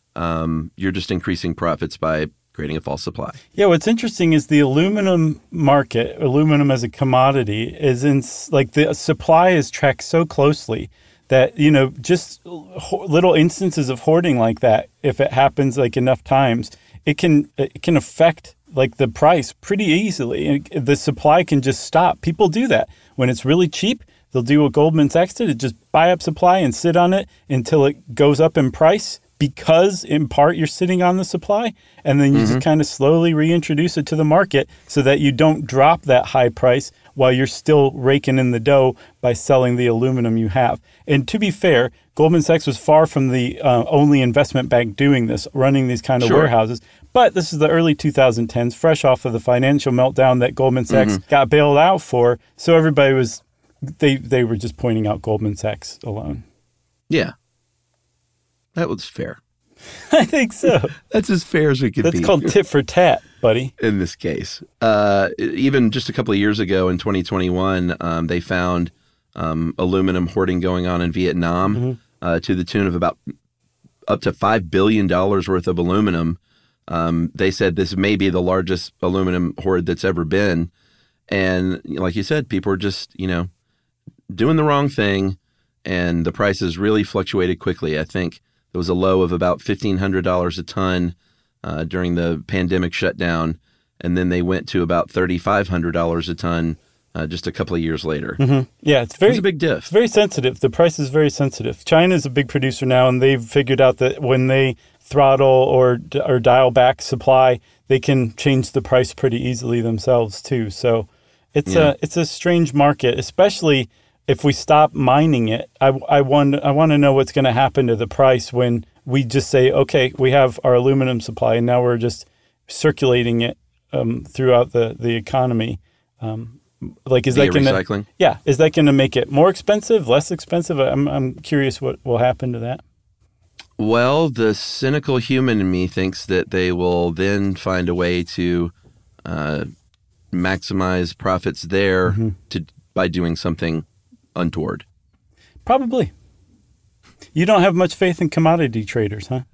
Um, you're just increasing profits by creating a false supply. Yeah, what's interesting is the aluminum market, aluminum as a commodity, is in like the supply is tracked so closely that, you know, just ho- little instances of hoarding like that, if it happens like enough times, it can it can affect like the price pretty easily. And the supply can just stop. People do that. When it's really cheap, they'll do what Goldman Sachs did, just buy up supply and sit on it until it goes up in price, because in part you're sitting on the supply, and then you Mm-hmm. just kind of slowly reintroduce it to the market so that you don't drop that high price while you're still raking in the dough by selling the aluminum you have. And to be fair, Goldman Sachs was far from the uh, only investment bank doing this, running these kind of Sure. warehouses. But this is the early twenty tens, fresh off of the financial meltdown that Goldman Sachs Mm-hmm. got bailed out for. So everybody was, they, they were just pointing out Goldman Sachs alone. Yeah. That was fair. I think so. That's as fair as we could That's be. called tit for tat, buddy. In this case. Uh, even just a couple of years ago in twenty twenty-one, um, they found um, aluminum hoarding going on in Vietnam Mm-hmm. uh, to the tune of about up to five billion dollars worth of aluminum. Um, they said this may be the largest aluminum hoard that's ever been. And like you said, people are just, you know, doing the wrong thing, and the prices really fluctuated quickly. I think there was a low of about fifteen hundred dollars a ton uh, during the pandemic shutdown, and then they went to about thirty-five hundred dollars a ton uh, just a couple of years later. Mm-hmm. Yeah, it's very It's a big diff. It's very sensitive. The price is very sensitive. China's a big producer now, and they've figured out that when they throttle or or dial back supply, they can change the price pretty easily themselves too. So it's Yeah. a it's a strange market, especially if we stop mining it. I I want I want to know what's going to happen to the price when we just say, okay, we have our aluminum supply, and now we're just circulating it um, throughout the the economy. Um, like is Via that going to recycling? Yeah, is that going to make it more expensive, less expensive? I'm I'm curious what will happen to that. Well, the cynical human in me thinks that they will then find a way to uh, maximize profits there Mm-hmm. to by doing something untoward. Probably. You don't have much faith in commodity traders, huh?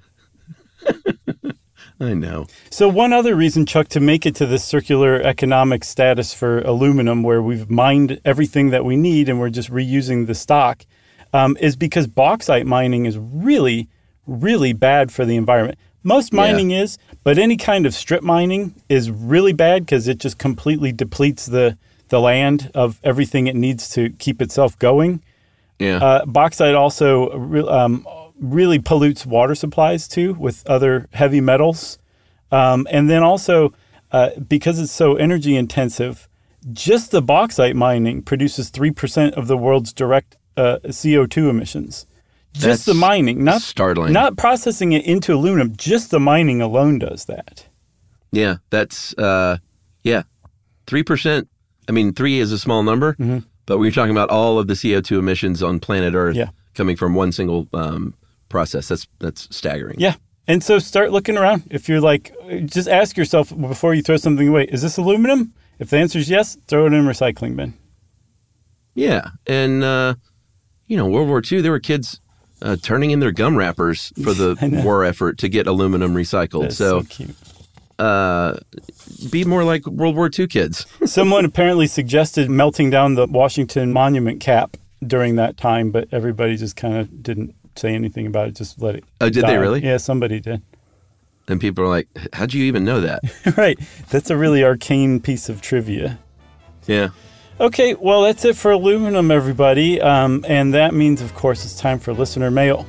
I know. So one other reason, Chuck, to make it to this circular economic status for aluminum, where we've mined everything that we need and we're just reusing the stock, um, is because bauxite mining is really, really bad for the environment. Most mining is, but any kind of strip mining is really bad because it just completely depletes the, the land of everything it needs to keep itself going. Yeah. Uh, bauxite also re- um, really pollutes water supplies too with other heavy metals. Um, and then also, uh, because it's so energy intensive, just the bauxite mining produces three percent of the world's direct uh, C O two emissions. Just That's the mining, not startling. not processing it into aluminum, just the mining alone does that. Yeah, that's uh, yeah, three percent I mean, three is a small number, mm-hmm. but we're talking about all of the C O two emissions on planet Earth yeah. coming from one single um, process. That's that's staggering. Yeah. And so start looking around. If you're like, just ask yourself before you throw something away, is this aluminum? If the answer is yes, throw it in a recycling bin. Yeah. And, uh, you know, World War Two, there were kids uh, turning in their gum wrappers for the war effort to get aluminum recycled. That's so, so cute. Uh, be more like World War Two kids. Someone apparently suggested melting down the Washington Monument cap during that time, but everybody just kind of didn't say anything about it. Just let it Oh, did die. they really? Yeah, somebody did. And people are like, how'd you even know that? Right. That's a really arcane piece of trivia. Yeah. Okay, well, that's it for aluminum, everybody. Um, and that means, of course, it's time for listener mail.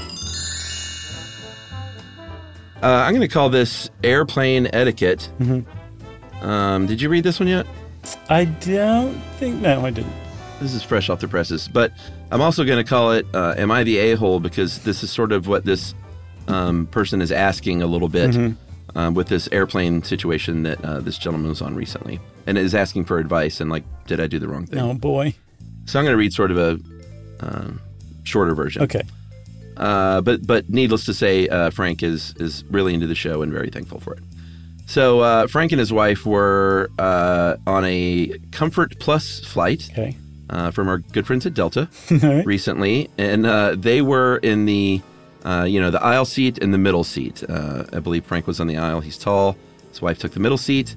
Uh, I'm going to call this airplane etiquette. Mm-hmm. Um, did you read this one yet? I don't think... No, I didn't. This is fresh off the presses. But I'm also going to call it, uh, Am I the A-hole? Because this is sort of what this um, person is asking a little bit mm-hmm. um, with this airplane situation that uh, this gentleman was on recently. And is asking for advice and like, did I do the wrong thing? Oh, boy. So I'm going to read sort of a uh, shorter version. Okay. Uh, but but needless to say, uh, Frank is is really into the show and very thankful for it. So uh, Frank and his wife were uh, on a Comfort Plus flight okay. uh, from our good friends at Delta right. recently, and uh, they were in the uh, you know the aisle seat and the middle seat. Uh, I believe Frank was on the aisle. He's tall. His wife took the middle seat,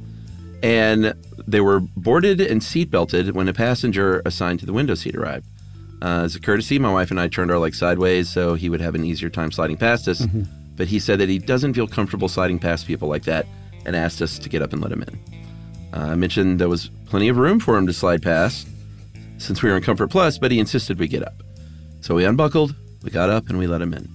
and they were boarded and seat belted when a passenger assigned to the window seat arrived. Uh, as a courtesy, my wife and I turned our legs sideways so he would have an easier time sliding past us. Mm-hmm. But he said that he doesn't feel comfortable sliding past people like that and asked us to get up and let him in. Uh, I mentioned there was plenty of room for him to slide past since we were in Comfort Plus, but he insisted we get up. So we unbuckled, we got up, and we let him in.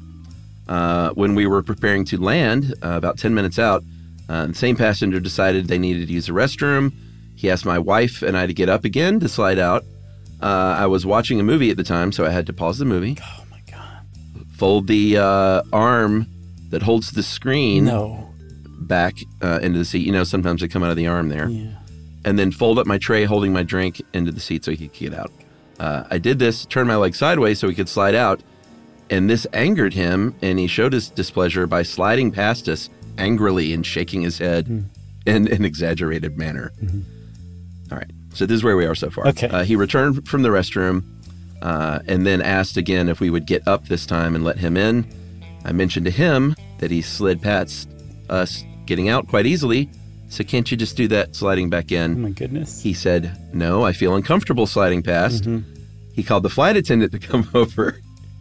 Uh, when we were preparing to land, uh, about ten minutes out, uh, the same passenger decided they needed to use the restroom. He asked my wife and I to get up again to slide out. Uh, I was watching a movie at the time, so I had to pause the movie. Oh, my God. Fold the uh, arm that holds the screen no. back uh, into the seat. You know, sometimes they come out of the arm there. Yeah. And then fold up my tray holding my drink into the seat so he could get out. Uh, I did this, turned my leg sideways so he could slide out, and this angered him, and he showed his displeasure by sliding past us angrily and shaking his head mm. in an exaggerated manner. Mm-hmm. All right. So this is where we are so far. Okay. Uh, he returned from the restroom uh, and then asked again if we would get up this time and let him in. I mentioned to him that he slid past us getting out quite easily. So can't you just do that sliding back in? Oh, my goodness. He said, no, I feel uncomfortable sliding past. Mm-hmm. He called the flight attendant to come over.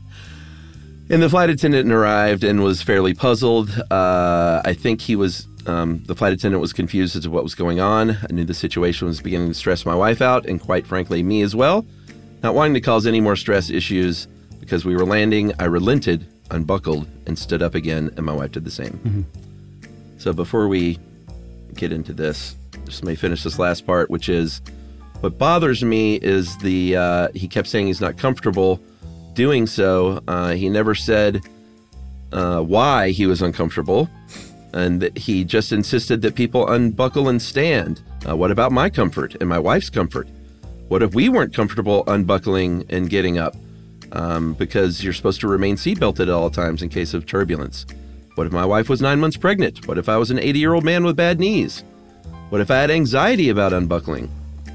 And the flight attendant arrived and was fairly puzzled. Uh, I think he was... Um, the flight attendant was confused as to what was going on. I knew the situation was beginning to stress my wife out, and quite frankly, me as well. Not wanting to cause any more stress issues because we were landing, I relented, unbuckled, and stood up again, and my wife did the same. Mm-hmm. So before we get into this, just let me finish this last part, which is what bothers me is the, uh, he kept saying he's not comfortable doing so. Uh, he never said uh, why he was uncomfortable. And that he just insisted that people unbuckle and stand. Uh, what about my comfort and my wife's comfort? What if we weren't comfortable unbuckling and getting up? Um, because you're supposed to remain seatbelted at all times in case of turbulence. What if my wife was nine months pregnant? What if I was an eighty-year-old man with bad knees? What if I had anxiety about unbuckling?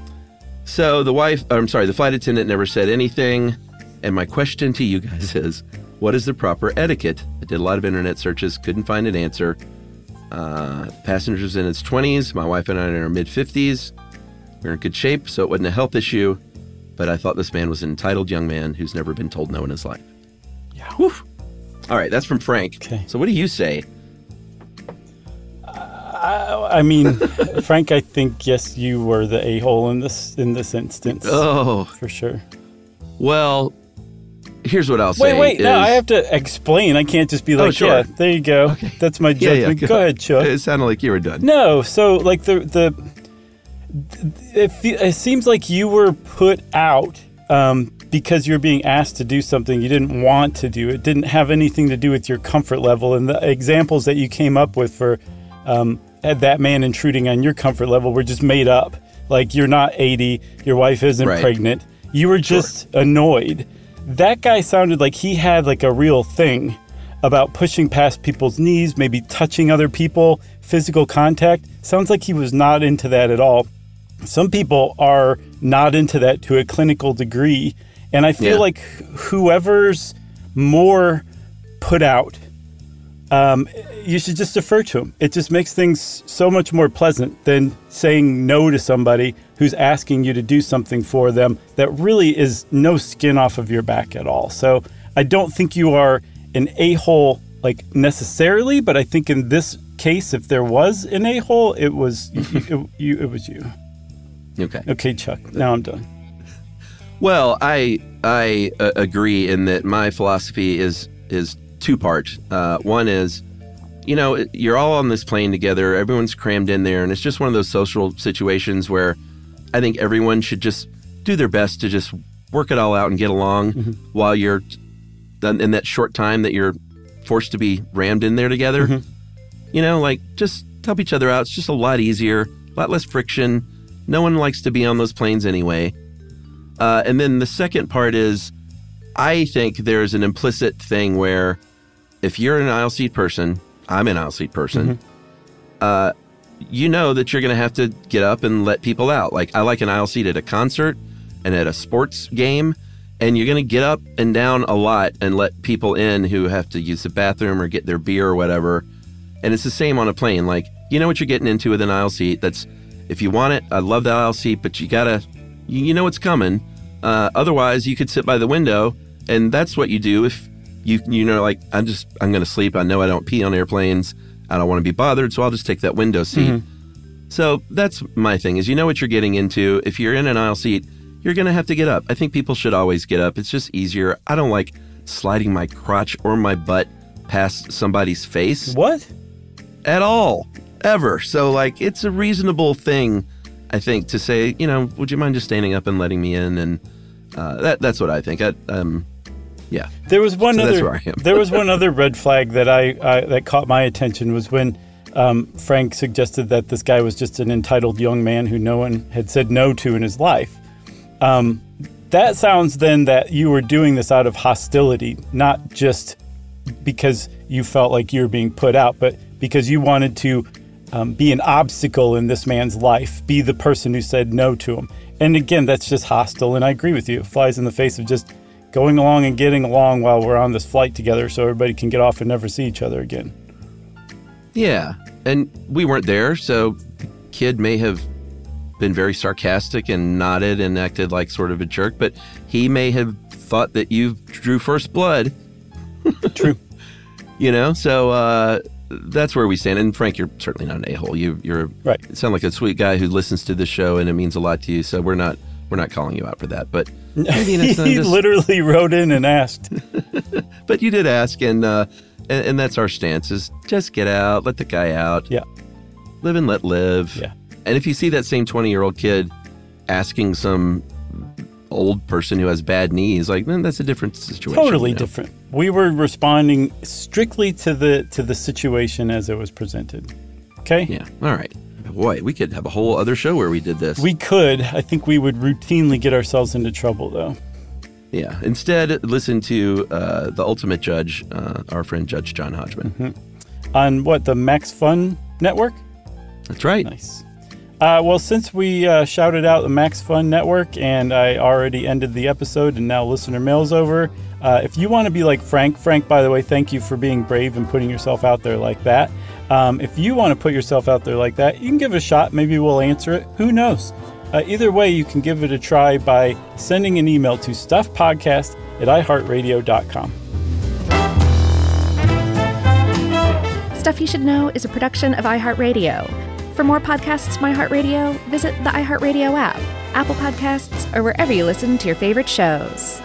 So the wife, I'm sorry, the flight attendant never said anything. And my question to you guys is, what is the proper etiquette? I did a lot of internet searches, couldn't find an answer. Uh, passengers in his twenties, my wife and I are in our mid-fifties. We're in good shape, so it wasn't a health issue. But I thought this man was an entitled young man who's never been told no in his life. Yeah. Whew. All right, that's from Frank. Okay. So what do you say? Uh, I, I mean, Frank, I think, yes, you were the a-hole in this in this instance. Oh. For sure. Well... Here's what I'll say. Wait, wait, is, no, I have to explain. I can't just be like, oh, sure. yeah, there you go. Okay. That's my judgment. Yeah, yeah, go, go ahead, Chuck. It sounded like you were done. No, so like the, the it, it seems like you were put out um, because you're being asked to do something you didn't want to do. It didn't have anything to do with your comfort level. And the examples that you came up with for um, that man intruding on your comfort level were just made up. Like, you're not eighty, your wife isn't Right. pregnant. You were just sure. annoyed. That guy sounded like he had like a real thing about pushing past people's knees, maybe touching other people, physical contact. Sounds like he was not into that at all. Some people are not into that to a clinical degree. And I feel yeah. like whoever's more put out, um, you should just defer to him. It just makes things so much more pleasant than saying no to somebody who's asking you to do something for them that really is no skin off of your back at all. So I don't think you are an a-hole like necessarily, but I think in this case, if there was an a-hole, it was it, you, it was you. Okay. Okay, Chuck. Now I'm done. Well, I I uh, agree in that my philosophy is is two part. Uh, one is, you know, you're all on this plane together. Everyone's crammed in there, and it's just one of those social situations where I think everyone should just do their best to just work it all out and get along mm-hmm. while you're in that short time that you're forced to be rammed in there together. Mm-hmm. You know, like, just help each other out. It's just a lot easier, a lot less friction. No one likes to be on those planes anyway. Uh, and then the second part is, I think there's an implicit thing where if you're an aisle seat person, I'm an aisle seat person, mm-hmm. uh, you know that you're going to have to get up and let people out. Like, I like an aisle seat at a concert and at a sports game, and you're going to get up and down a lot and let people in who have to use the bathroom or get their beer or whatever. And it's the same on a plane. Like, you know what you're getting into with an aisle seat. That's, if you want it, I love the aisle seat, but you gotta, you, you know what's coming. Uh, otherwise, you could sit by the window, and that's what you do if you, you know, like, I'm just, I'm going to sleep. I know I don't pee on airplanes. I don't want to be bothered, so I'll just take that window seat. Mm-hmm. So that's my thing, is you know what you're getting into. If you're in an aisle seat, you're going to have to get up. I think people should always get up. It's just easier. I don't like sliding my crotch or my butt past somebody's face. What? At all. Ever. So, like, it's a reasonable thing, I think, to say, you know, would you mind just standing up and letting me in? And uh, that that's what I think. I, um, yeah. There was one so other. That's where I am. There was one other red flag that I, I that caught my attention was when um, Frank suggested that this guy was just an entitled young man who no one had said no to in his life. Um, that sounds then that you were doing this out of hostility, not just because you felt like you were being put out, but because you wanted to um, be an obstacle in this man's life, be the person who said no to him. And again, that's just hostile, and I agree with you. It flies in the face of just going along and getting along while we're on this flight together so everybody can get off and never see each other again. Yeah, and we weren't there, so kid may have been very sarcastic and nodded and acted like sort of a jerk, but he may have thought that you drew first blood. True. You know, so uh, that's where we stand. And Frank, you're certainly not an a-hole. You, you're right. You sound like a sweet guy who listens to the show, and it means a lot to you. So we're not we're not calling you out for that. But maybe next time, he just... literally wrote in and asked. But you did ask, and, uh, and and that's our stance: is just get out, let the guy out. Yeah. Live and let live. Yeah. And if you see that same twenty-year-old kid asking some old person who has bad knees, like, then that's a different situation. Totally you know? different. We were responding strictly to the to the situation as it was presented. Okay? Yeah. All right. Boy, we could have a whole other show where we did this. We could. I think we would routinely get ourselves into trouble, though. Yeah. Instead, listen to uh, the ultimate judge, uh, our friend Judge John Hodgman. Mm-hmm. On what, the Max Fun Network? That's right. Nice. Uh, well, since we uh, shouted out the Max Fun Network and I already ended the episode and now listener mail's over, uh, if you want to be like Frank, Frank, by the way, thank you for being brave and putting yourself out there like that. Um, if you want to put yourself out there like that, you can give it a shot. Maybe we'll answer it. Who knows? Uh, either way, you can give it a try by sending an email to stuffpodcast at i heart radio dot com. Stuff You Should Know is a production of iHeartRadio. For more podcasts from iHeartRadio, visit the iHeartRadio app, Apple Podcasts, or wherever you listen to your favorite shows.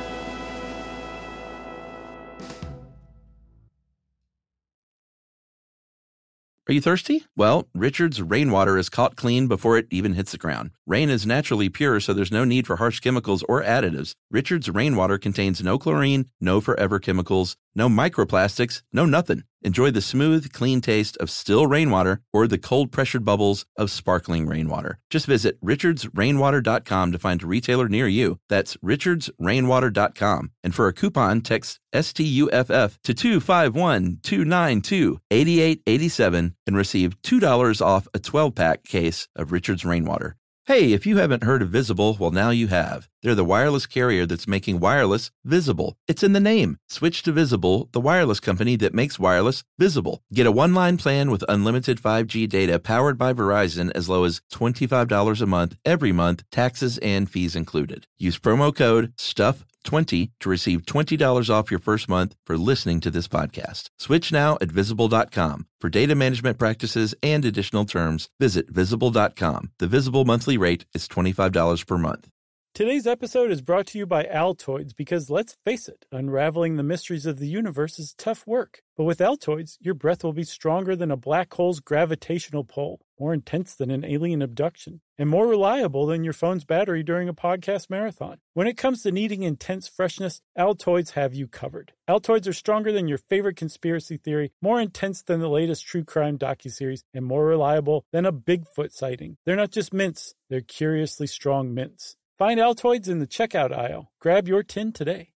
Are you thirsty? Well, Richard's rainwater is caught clean before it even hits the ground. Rain is naturally pure, so there's no need for harsh chemicals or additives. Richard's rainwater contains no chlorine, no forever chemicals, No microplastics, no nothing. Enjoy the smooth, clean taste of still rainwater or the cold-pressured bubbles of sparkling rainwater. Just visit richards rainwater dot com to find a retailer near you. That's richards rainwater dot com. And for a coupon, text S T U F F to two five one, two nine two, eight eight eight seven and receive two dollars off a twelve-pack case of Richards Rainwater. Hey, if you haven't heard of Visible, well, now you have. They're the wireless carrier that's making wireless visible. It's in the name. Switch to Visible, the wireless company that makes wireless visible. Get a one-line plan with unlimited five G data powered by Verizon as low as twenty-five dollars a month every month, taxes and fees included. Use promo code stuff twenty to receive twenty dollars off your first month for listening to this podcast. Switch now at visible dot com. For data management practices and additional terms, visit visible dot com. The Visible monthly rate is twenty-five dollars per month. Today's episode is brought to you by Altoids because, let's face it, unraveling the mysteries of the universe is tough work. But with Altoids, your breath will be stronger than a black hole's gravitational pull, more intense than an alien abduction, and more reliable than your phone's battery during a podcast marathon. When it comes to needing intense freshness, Altoids have you covered. Altoids are stronger than your favorite conspiracy theory, more intense than the latest true crime docuseries, and more reliable than a Bigfoot sighting. They're not just mints, they're curiously strong mints. Find Altoids in the checkout aisle. Grab your tin today.